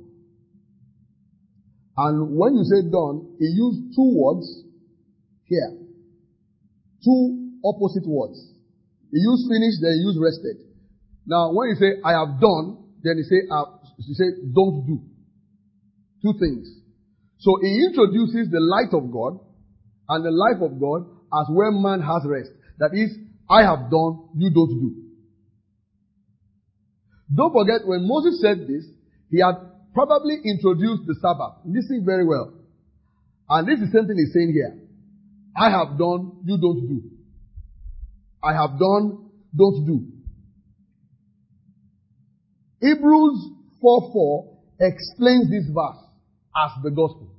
And when you say done, he used two words here. Two opposite words. He used finished, then he used rested. Now, when you say, I have done, then he say, don't do. Two things. So he introduces the light of God and the life of God as where man has rest. That is, I have done, you don't do. Don't forget, when Moses said this, he had probably introduced the Sabbath. Listen very well. And this is the same thing he's saying here. I have done, you don't do. I have done, don't do. Hebrews 4:4 explains this verse as the gospel.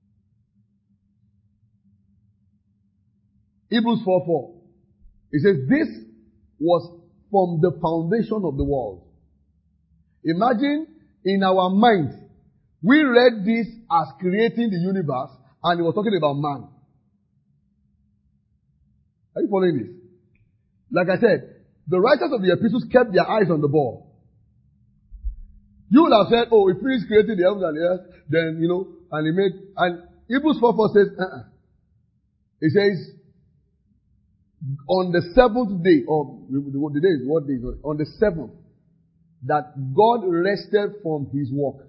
Hebrews 4:4. It says, this was from the foundation of the world. Imagine in our mind, we read this as creating the universe, and it was talking about man. Are you following this? Like I said, the writers of the epistles kept their eyes on the ball. You would have said, oh, if he created the heavens and the earth, then, and he made, and Hebrews 4:4 says, It says, on the seventh day, or the day is what day? On the seventh, that God rested from his work.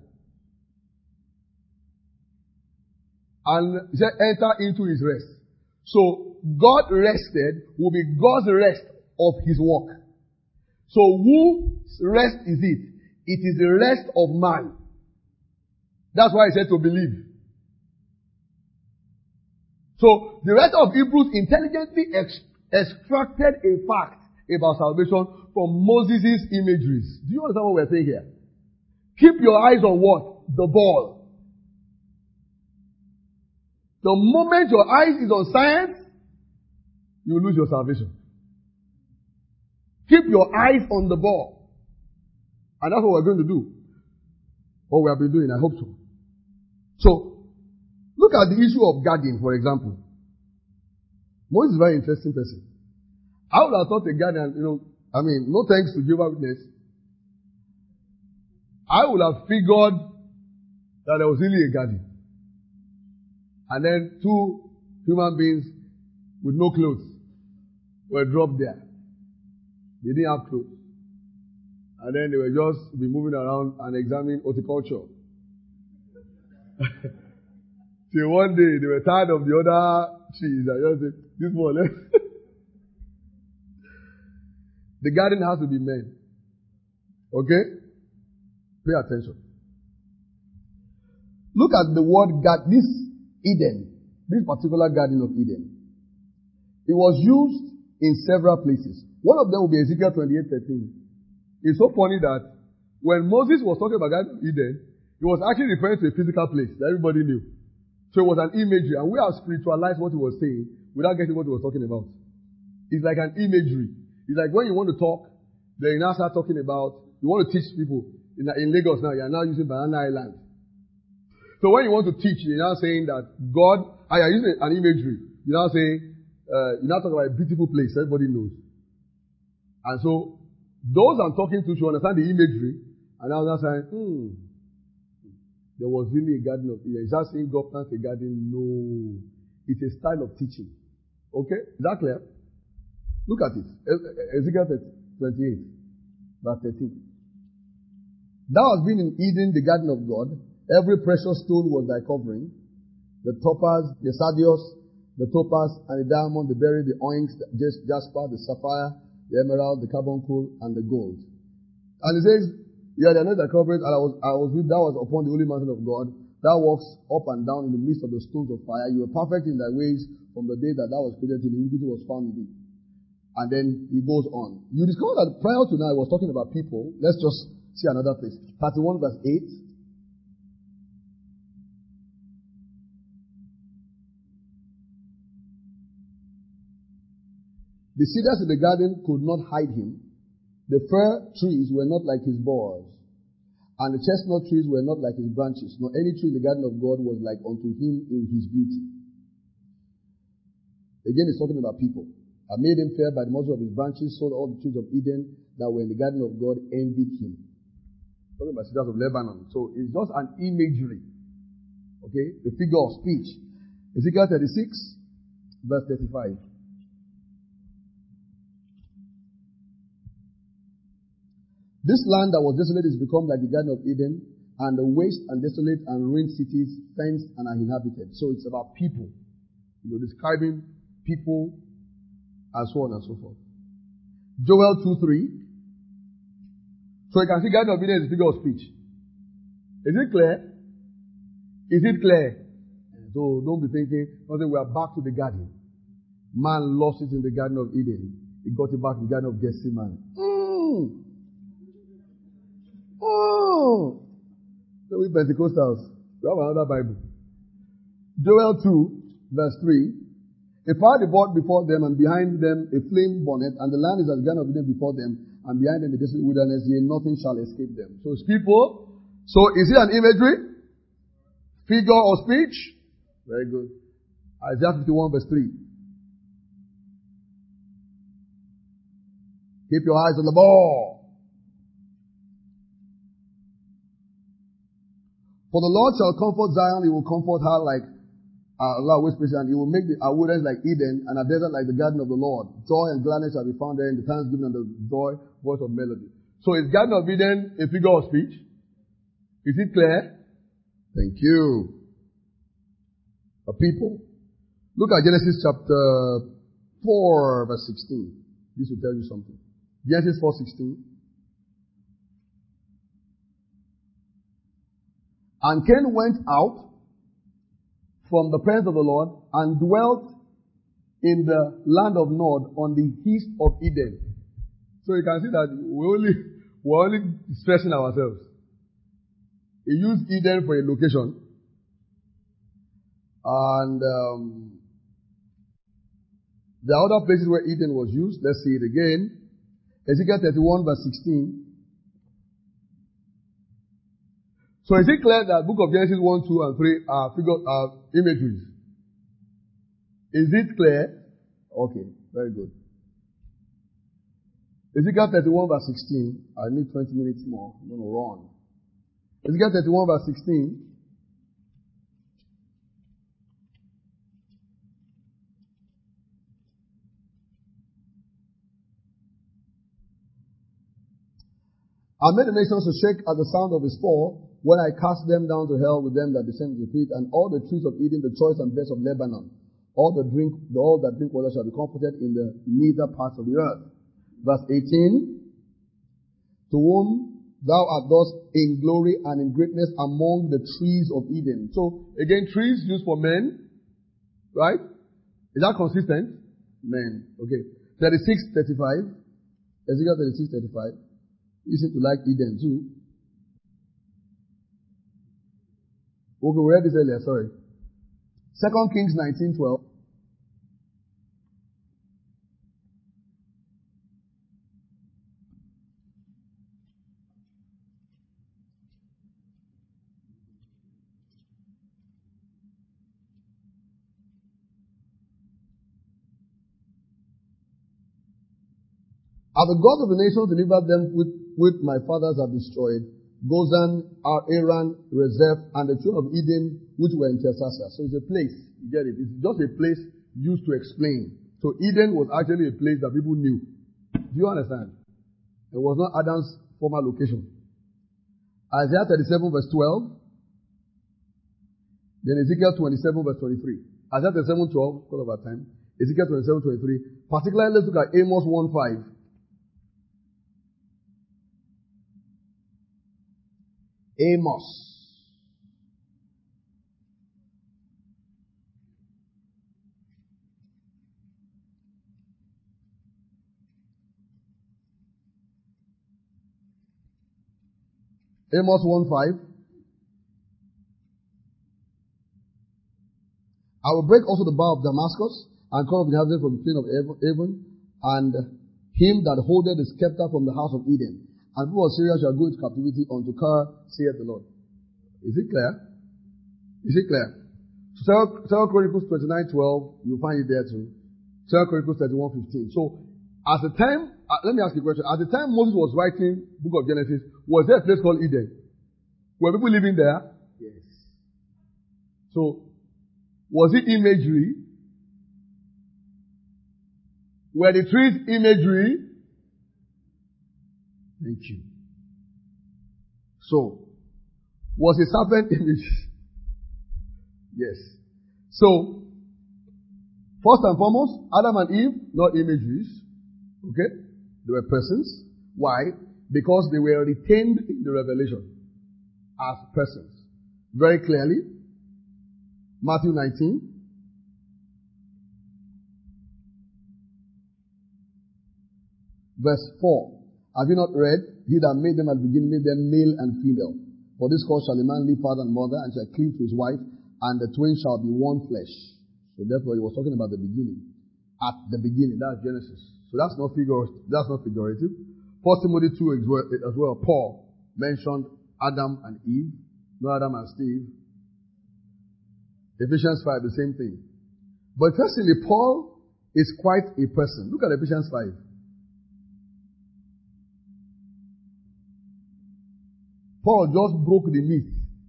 And he said, enter into his rest. So, God rested will be God's rest of his work. So, whose rest is it? It is the rest of man. That's why he said to believe. So the writer of Hebrews intelligently extracted a fact about salvation from Moses' imageries. Do you understand what we're saying here? Keep your eyes on what? The ball. The moment your eyes is on science, you will lose your salvation. Keep your eyes on the ball. And that's what we're going to do. What we have been doing, I hope so. So, look at the issue of gardening, for example. Moses is a very interesting person. I would have thought a gardener, no thanks to Jehovah's Witness. I would have figured that there was really a garden. And then two human beings with no clothes were dropped there. They didn't have clothes. And then they were just be moving around and examining horticulture. Till one day they were tired of the other trees. I just said, this one. The garden has to be men. Okay? Pay attention. Look at the word garden. This Eden, this particular Garden of Eden. It was used in several places. One of them will be Ezekiel 28:13. It's so funny that when Moses was talking about Garden of Eden, he was actually referring to a physical place that everybody knew. So it was an imagery, and we have spiritualized what he was saying without getting what he was talking about. It's like an imagery. It's like when you want to talk, then you now start talking about, you want to teach people. In Lagos now, you are now using Banana Island. So when you want to teach, you're now saying that God, you are using an imagery. You're now saying, you're now talking about a beautiful place, everybody knows. And so, those I'm talking to should understand the imagery, and now they're saying, there was really a Garden of Eden. Is that saying God plants a garden? No. It's a style of teaching. Okay? Is that clear? Look at it. Ezekiel 28, verse 13. Thou hast been in Eden, the garden of God. Every precious stone was thy covering. The topaz, the sardius, the topaz, and the diamond, the beryl, the onyx, the jasper, the sapphire, the emerald, the carbuncle, and the gold. And it says, you are the anointed that covereth, and I was with thou was upon the holy mountain of God. Thou walkest up and down in the midst of the stones of fire. You were perfect in thy ways from the day that thou was created till iniquity was found in thee. And then he goes on. You discover that prior to now, he was talking about people. Let's just see another place. 31 verse 8. The cedars in the garden could not hide him. The fir trees were not like his boughs, and the chestnut trees were not like his branches, nor any tree in the garden of God was like unto him in his beauty. Again, he's talking about people. I made him fair by the measure of his branches, so that all the trees of Eden that were in the garden of God envied him. Talking about cedars of Lebanon. So it's just an imagery. Okay? The figure of speech. Ezekiel 36, verse 35. This land that was desolate is become like the Garden of Eden, and the waste and desolate and ruined cities, fenced and uninhabited. So it's about people. Describing people and so on and so forth. Joel 2:3. So you can see Garden of Eden is a figure of speech. Is it clear? Is it clear? So don't be thinking, we are back to the garden. Man lost it in the Garden of Eden. He got it back in the Garden of Gethsemane. So we Pentecostals, we have another Bible. Joel 2, verse 3. A fire devoured before them, and behind them a flame burneth, and the land is as the Garden of Eden before them, and behind them a desolate wilderness, yea, nothing shall escape them. So it's people. So is it an imagery? Figure or speech? Very good. Isaiah 51, verse 3. Keep your eyes on the ball. For the Lord shall comfort Zion, he will comfort her like Allah whispers, and he will make our wilderness like Eden, and a desert like the garden of the Lord. Joy and gladness shall be found there in the thanksgiving and the joy, voice of melody. So is Garden of Eden a figure of speech? Is it clear? Thank you. A people. Look at Genesis chapter 4, verse 16. This will tell you something. Genesis 4:16. And Cain went out from the presence of the Lord and dwelt in the land of Nod on the east of Eden. So you can see that we're only stressing ourselves. He used Eden for a location. And there are other places where Eden was used. Let's see it again. Ezekiel 31 verse 16. So is it clear that book of Genesis 1, 2, and 3 are imageries? Is it clear? Okay, very good. Ezekiel 31 verse 16. I need 20 minutes more. I'm going to run. Ezekiel 31 verse 16. I made the nations to shake at the sound of his fall, when I cast them down to hell with them that descend to the pit, and all the trees of Eden, the choice and best of Lebanon, all that drink water shall be comforted in the nether parts of the earth. Verse 18, to whom thou art thus in glory and in greatness among the trees of Eden. So, again, trees used for men, right? Is that consistent? Men. Okay. 36:35. Ezekiel 36:35. You seem to like Eden too. Okay, we read this earlier, sorry. 2 Kings 19:12. As the gods of the nations delivered them which my fathers have destroyed, Gozan, Aran, Rezeph, and the children of Eden, which were in Tersassa. So it's a place. You get it? It's just a place used to explain. So Eden was actually a place that people knew. Do you understand? It was not Adam's former location. Isaiah 37 verse 12. Then Ezekiel 27 verse 23. Isaiah 37, 12, because of our time. Ezekiel 27, 23. Particularly, let's look at Amos 1, 5. Amos. Amos 1:5. I will break also the bar of Damascus, and cut off the inhabitants from the plain of Avon, and him that holdeth the scepter from the house of Eden. And people of Syria shall go into captivity unto Kir, saith the Lord. Is it clear? Is it clear? So 2 Chronicles 29:12, you'll find it there too. 2 Chronicles 31:15. So, at the time, let me ask you a question. At the time Moses was writing book of Genesis, was there a place called Eden? Were people living there? Yes. So, was it imagery? Were the trees imagery? Thank you. So, was a serpent image? Yes. So, first and foremost, Adam and Eve, not imageries. Okay? They were persons. Why? Because they were retained in the revelation as persons. Very clearly. Matthew 19. Verse 4. Have you not read? He that made them at the beginning made them male and female. For this cause shall a man leave father and mother, and shall cleave to his wife, and the twain shall be one flesh. So therefore he was talking about the beginning. At the beginning, that's Genesis. So that's not figurative. 1 Timothy 2 as well, Paul mentioned Adam and Eve, not Adam and Steve. Ephesians 5, the same thing. But interestingly, Paul is quite a person. Look at Ephesians 5. Paul just broke the myth.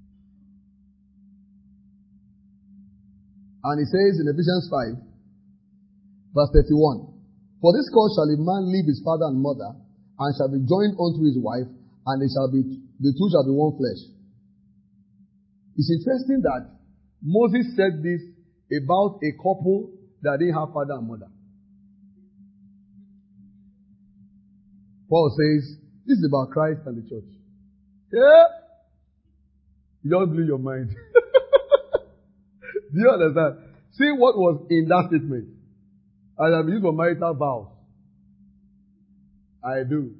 And he says in Ephesians 5, verse 31, for this cause shall a man leave his father and mother, and shall be joined unto his wife, and the two shall be one flesh. It's interesting that Moses said this about a couple that didn't have father and mother. Paul says, this is about Christ and the church. Yeah? You just blew your mind. Do you understand? See what was in that statement. I have used for marital vows. I do.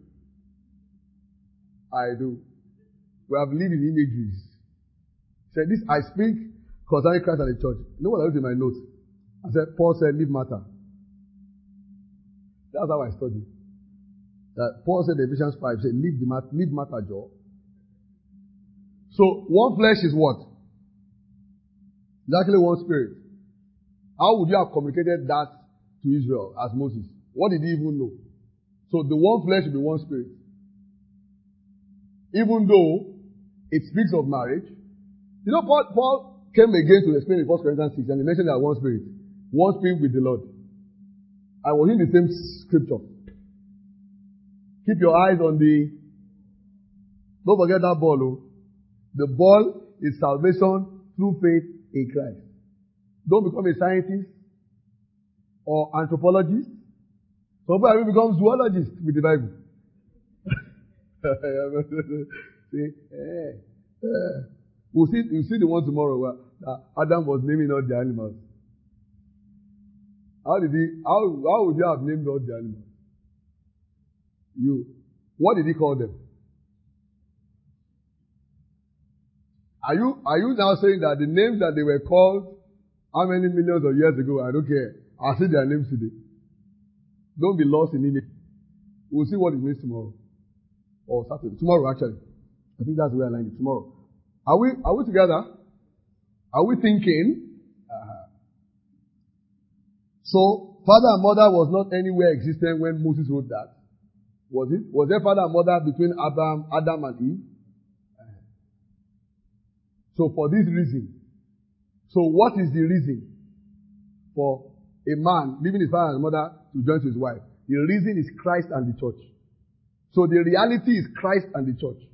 We have lived in imageries. Said this, I speak concerning Christ and the church. You know what I wrote in my notes? I said, Paul said, leave matter. That's how I studied. That Paul said in Ephesians 5, said, leave matter, Joe. So, one flesh is what? Exactly one spirit. How would you have communicated that to Israel as Moses? What did he even know? So, the one flesh will be one spirit. Even though it speaks of marriage. You know, Paul came again to explain in 1 Corinthians 6, and he mentioned that one spirit with the Lord. I was in the same scripture. Keep your eyes on don't forget that ball. Oh. The ball is salvation through faith in Christ. Don't become a scientist or anthropologist. Some people will become zoologists with the Bible. We'll see the one tomorrow where Adam was naming all the animals. How would you have named all the animals? What did he call them? Are you now saying that the names that they were called how many millions of years ago, I don't care. I'll see their names today. Don't be lost in image. We'll see what it means tomorrow. Or Saturday. Tomorrow, actually. I think that's where I land it. Tomorrow. Are we together? Are we thinking? So, father and mother was not anywhere existent when Moses wrote that. Was it? Was there father and mother between Adam and Eve? So, for this reason. So, what is the reason for a man leaving his father and mother to join to his wife? The reason is Christ and the church. So, the reality is Christ and the church.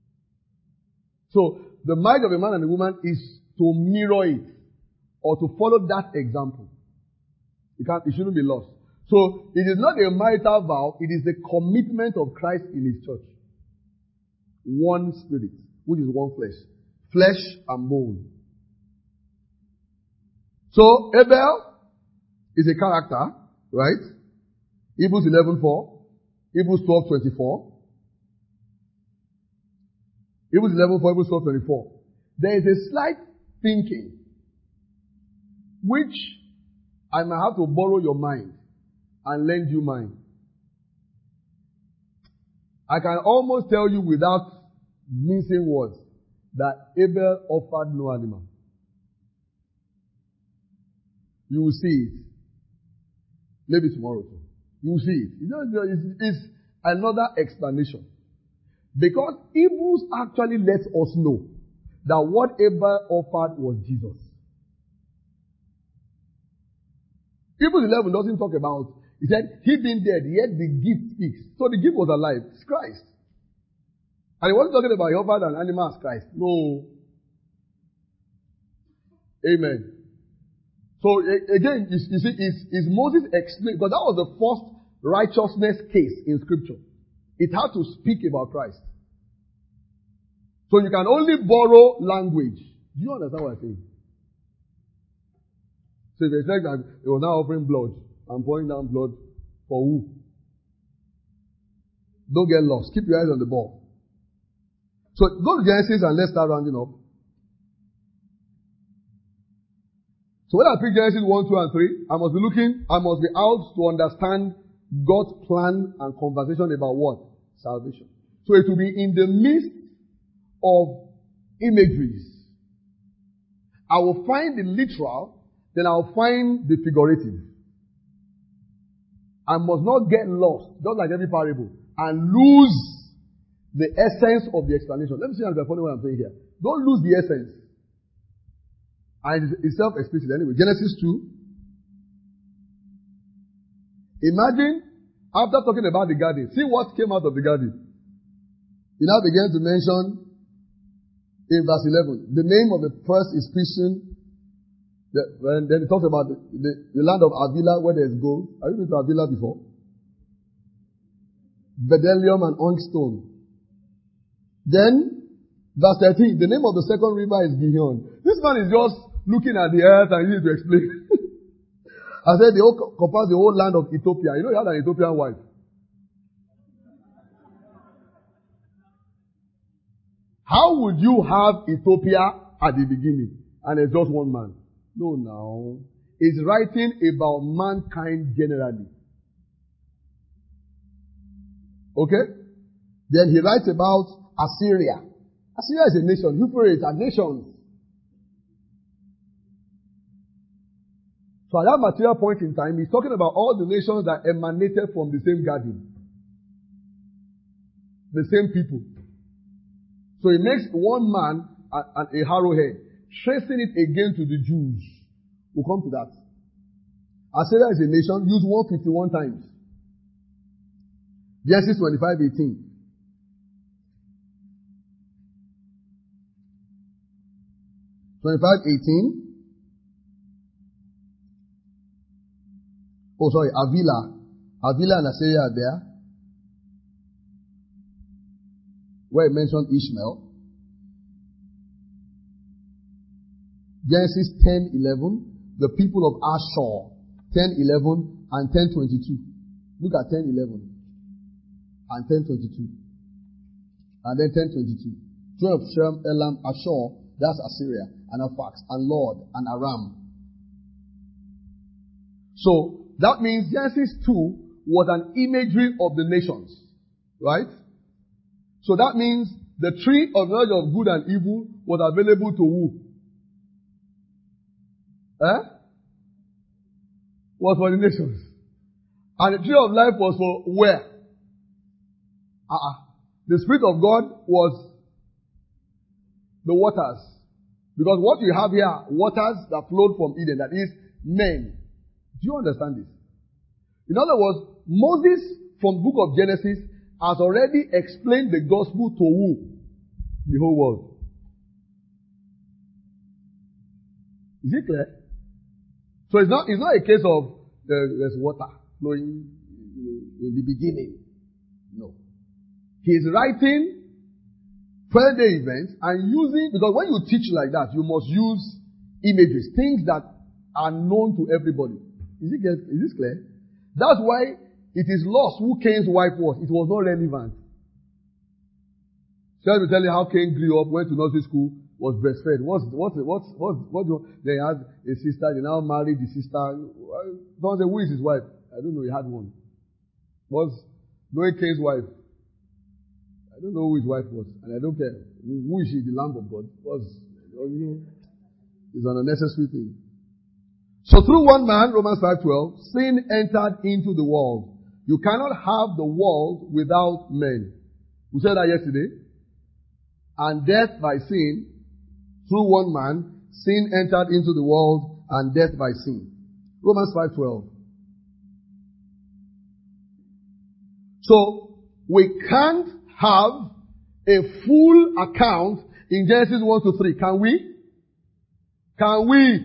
So, the marriage of a man and a woman is to mirror it or to follow that example. It shouldn't be lost. So, it is not a marital vow, it is the commitment of Christ in his church. One spirit, which is one flesh. Flesh and bone. So, Abel is a character, right? Hebrews 11:4, Hebrews 12:24. Hebrews 11:4, Hebrews 12:24. There is a slight thinking which I might have to borrow your mind and lend you mine. I can almost tell you without mincing words that Abel offered no animal. You will see it. Maybe tomorrow too. You will see it. It's another explanation. Because Hebrews actually lets us know that what Abel offered was Jesus. Hebrews 11 doesn't talk about, he said, he being dead, yet the gift speaks. So the gift was alive. It's Christ. And he wasn't talking about he offered an animal as Christ. No. Amen. So again, you see, is Moses explained, because that was the first righteousness case in Scripture. It had to speak about Christ. So you can only borrow language. Do you understand what I'm saying? So if it's like that, they were now offering blood and pouring down blood for who? Don't get lost. Keep your eyes on the ball. So go to Genesis and let's start rounding up. So when I pick Genesis 1, 2, and 3, I must be out to understand God's plan and conversation about what? Salvation. So it will be in the midst of imageries. I will find the literal, then I'll find the figurative. I must not get lost, just like every parable, and lose the essence of the explanation. Let me see if I'm following what I'm saying here. Don't lose the essence. And it's self-explicit anyway. Genesis 2. Imagine, after talking about the garden, see what came out of the garden. He now began to mention in verse 11, the name of the first is Christian. Then he talks about the land of Avila where there's gold. Have you been to Avila before? Bdellium and onyxstone. Then, verse 13, the name of the second river is Gihon. This man is just looking at the earth and you need to explain. I said they all compass the whole land of Ethiopia. You know, you had an Ethiopian wife. How would you have Ethiopia at the beginning and there's just one man? No, now. It's writing about mankind generally. Okay? Then he writes about Assyria. Assyria is a nation. Euphrates are nations. So at that material point in time, he's talking about all the nations that emanated from the same garden. The same people. So he makes one man and a arrowhead, tracing it again to the Jews. We'll come to that. Assyria is a nation used 151 times. Genesis 25:18. Oh, sorry, Avila. Avila and Assyria are there. Where it mentioned Ishmael. Genesis 10:11. The people of Ashur. 10:11 and 10:22. Look at 10:11 and 10:22. And then 10:22. Children of Shem, Elam, Ashur, that's Assyria, and Arphax, and Lod, and Aram. So, that means Genesis 2 was an imagery of the nations. Right? So that means the tree of knowledge of good and evil was available to who? Was for the nations. And the tree of life was for where? The Spirit of God was the waters. Because what you have here, waters that flowed from Eden, that is men. Do you understand this? In other words, Moses from the book of Genesis has already explained the gospel to who? The whole world. Is it clear? So it's not a case of there's water flowing in the beginning. No. He is writing present day events and using, because when you teach like that, you must use images, things that are known to everybody. Is this clear? That's why it is lost who Cain's wife was. It was not relevant. So let me tell you how Cain grew up, went to nursery school, was breastfed. They had a sister, they now married the sister. Don't say, who is his wife? I don't know, he had one. Knowing Cain's wife. I don't know who his wife was, and I don't care. Who is she? The Lamb of God. It's an unnecessary thing. So through one man, Romans 5:12, sin entered into the world. You cannot have the world without men. We said that yesterday. And death by sin, through one man, sin entered into the world, and death by sin. Romans 5:12. So, we can't have a full account in Genesis 1-3. Can we? Can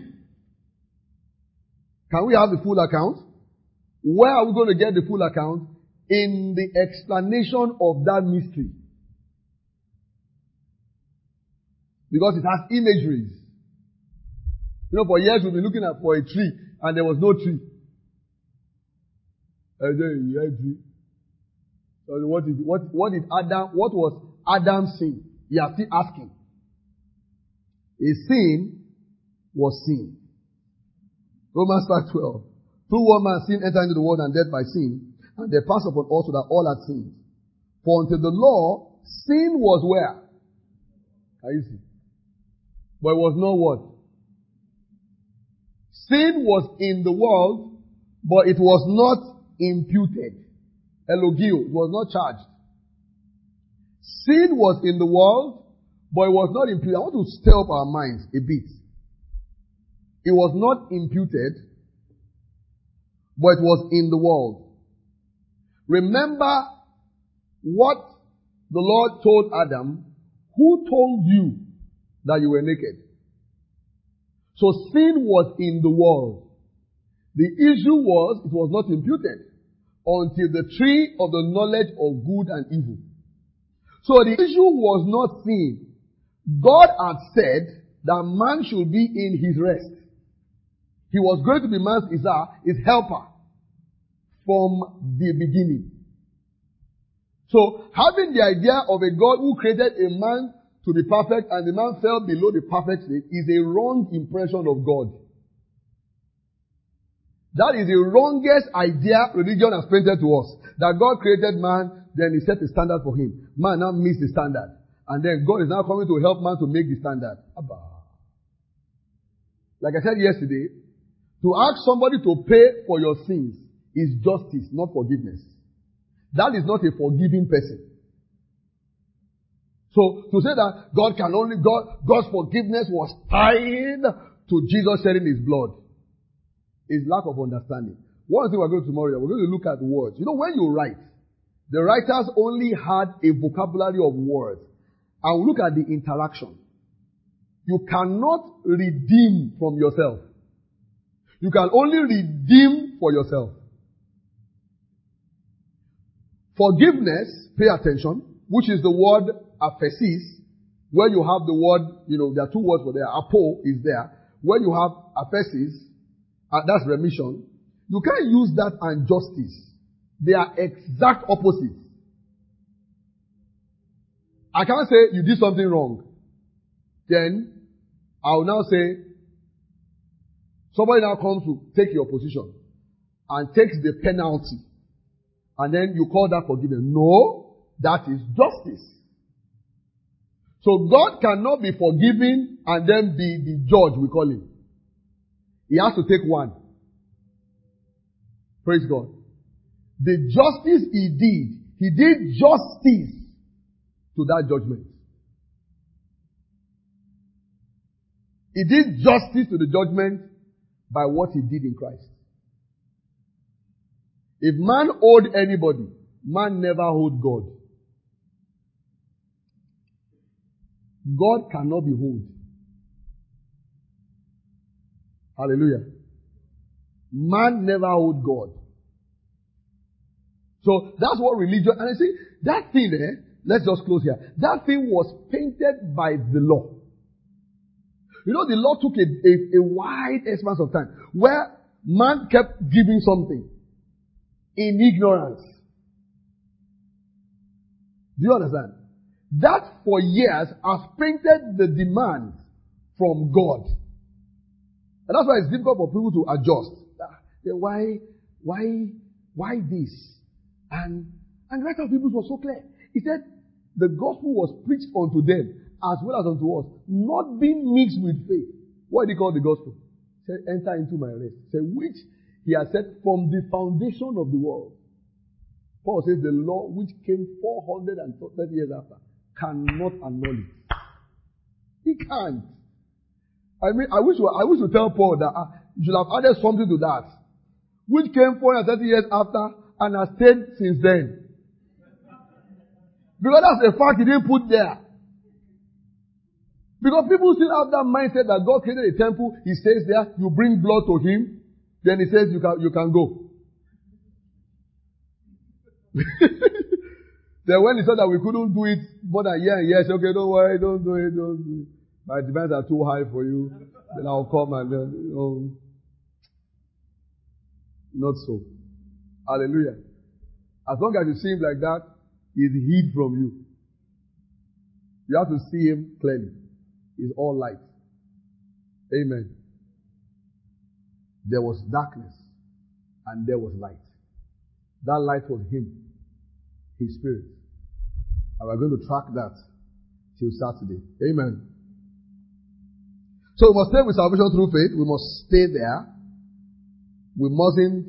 we have the full account? Where are we going to get the full account? In the explanation of that mystery. Because it has imageries. You know, for years we've been looking for a tree, and there was no tree. So what was Adam's sin? You are still asking. A sin was sin. Romans 5:12. Through one man sin entered into the world, and death by sin, and there passed upon also that all had sinned. For until the law, sin was where? Can you see? But it was not what? Sin was in the world, but it was not imputed. Elogio, it was not charged. Sin was in the world, but it was not imputed. I want to stir up our minds a bit. It was not imputed, but it was in the world. Remember what the Lord told Adam. Who told you that you were naked? So sin was in the world. The issue was, it was not imputed until the tree of the knowledge of good and evil. So the issue was not sin. God had said that man should be in his rest. He was going to be man's his helper from the beginning. So, having the idea of a God who created a man to be perfect and the man fell below the perfect state is a wrong impression of God. That is the wrongest idea religion has painted to us. That God created man, then he set a standard for him. Man now meets the standard. And then God is now coming to help man to make the standard. Abba. Like I said yesterday, to ask somebody to pay for your sins is justice, not forgiveness. That is not a forgiving person. So, to say that God's forgiveness was tied to Jesus shedding his blood is lack of understanding. One thing we're going to tomorrow, we're going to look at words. You know, when you write, the writers only had a vocabulary of words. And we look at the interaction. You cannot redeem from yourself. You can only redeem for yourself. Forgiveness, pay attention, which is the word aphesis, where you have the word, there are two words for there. Apo is there. Where you have aphesis, that's remission. You can't use that and justice. They are exact opposites. I can't say you did something wrong. Then, I will now say, somebody now comes to take your position and takes the penalty. And then you call that forgiveness. No, that is justice. So God cannot be forgiving and then be the judge, we call him. He has to take one. Praise God. The justice he did justice to that judgment. He did justice to the judgment by what he did in Christ. If man owed anybody, man never owed God. God cannot be owed. Hallelujah. Man never owed God. So that's what religion, and I see that thing, let's just close here. That thing was painted by the law. The law took a wide expanse of time where man kept giving something in ignorance. Do you understand? That for years has painted the demand from God. And that's why it's difficult for people to adjust. Why this? And the rest of people was so clear. He said, the gospel was preached unto them as well as unto us, not being mixed with faith. What did he call the gospel? He said, enter into my rest. He said, which he has said from the foundation of the world. Paul says the law which came 430 years after cannot annul it. He can't. I mean, I wish to tell Paul that you should have added something to that, which came 430 years after and has stayed since then. Because that's a fact he didn't put there. Because people still have that mindset that God created a temple, he stays there, you bring blood to him, then he says you can go. Then when he said that we couldn't do it more than a year and years, okay, don't worry, don't do it. My demands are too high for you. Then I'll come and then, not so. Hallelujah. As long as you see him like that, he's hid from you. You have to see him clearly. He's all light. Amen. There was darkness and there was light. That light was him, his spirit. And we're going to track that till Saturday. Amen. So we must stay with salvation through faith. We must stay there. We mustn't,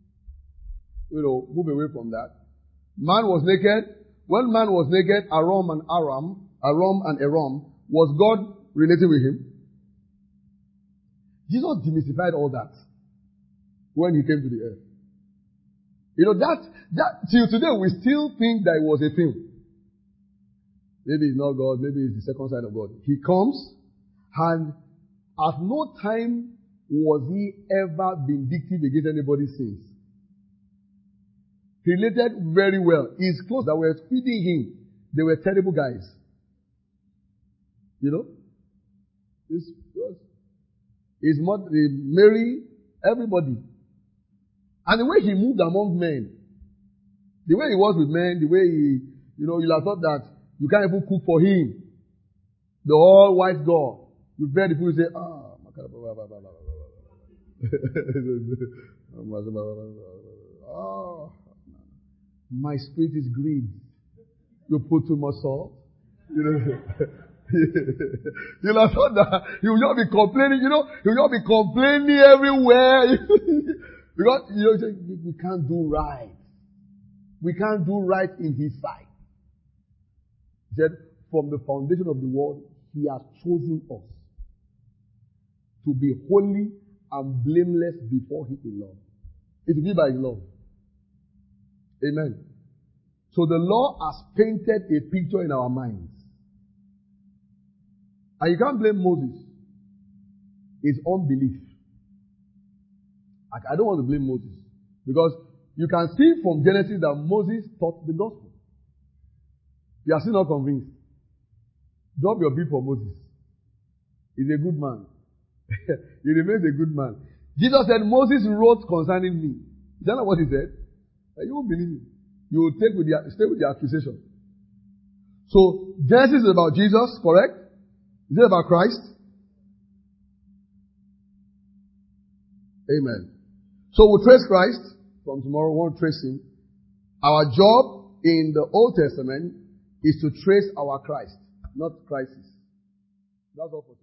move away from that. Man was naked. When man was naked, Aram and Aram, was God relating with him? Jesus demystified all that when he came to the earth. That till today we still think that it was a film. Maybe it's not God, maybe it's the second side of God. He comes and at no time was he ever vindictive against anybody's sins. He related very well. His clothes that were feeding him, they were terrible guys. His mother, Mary, everybody. And the way he moved among men, the way he was with men, the way he, you'll have thought that you can't even cook for him. The all-wise God. You heard the people say, my spirit is grieved. You put too much salt. You'll have thought that you'll not be complaining, you'll not be complaining everywhere. Because, we can't do right. We can't do right in His sight. He said, from the foundation of the world, He has chosen us to be holy and blameless before Him in love. It will be by His love. Amen. So the law has painted a picture in our minds. And you can't blame Moses. It's unbelief. I don't want to blame Moses. Because you can see from Genesis that Moses taught the gospel. You are still not convinced. Drop your bill for Moses. He's a good man. He remains a good man. Jesus said, Moses wrote concerning me. Is that not what he said? You won't believe it. You will stay with the accusation. So, Genesis is about Jesus, correct? Is it about Christ? Amen. So we'll trace Christ. From tomorrow, we won't trace Him. Our job in the Old Testament is to trace our Christ, not crisis. That's all for today.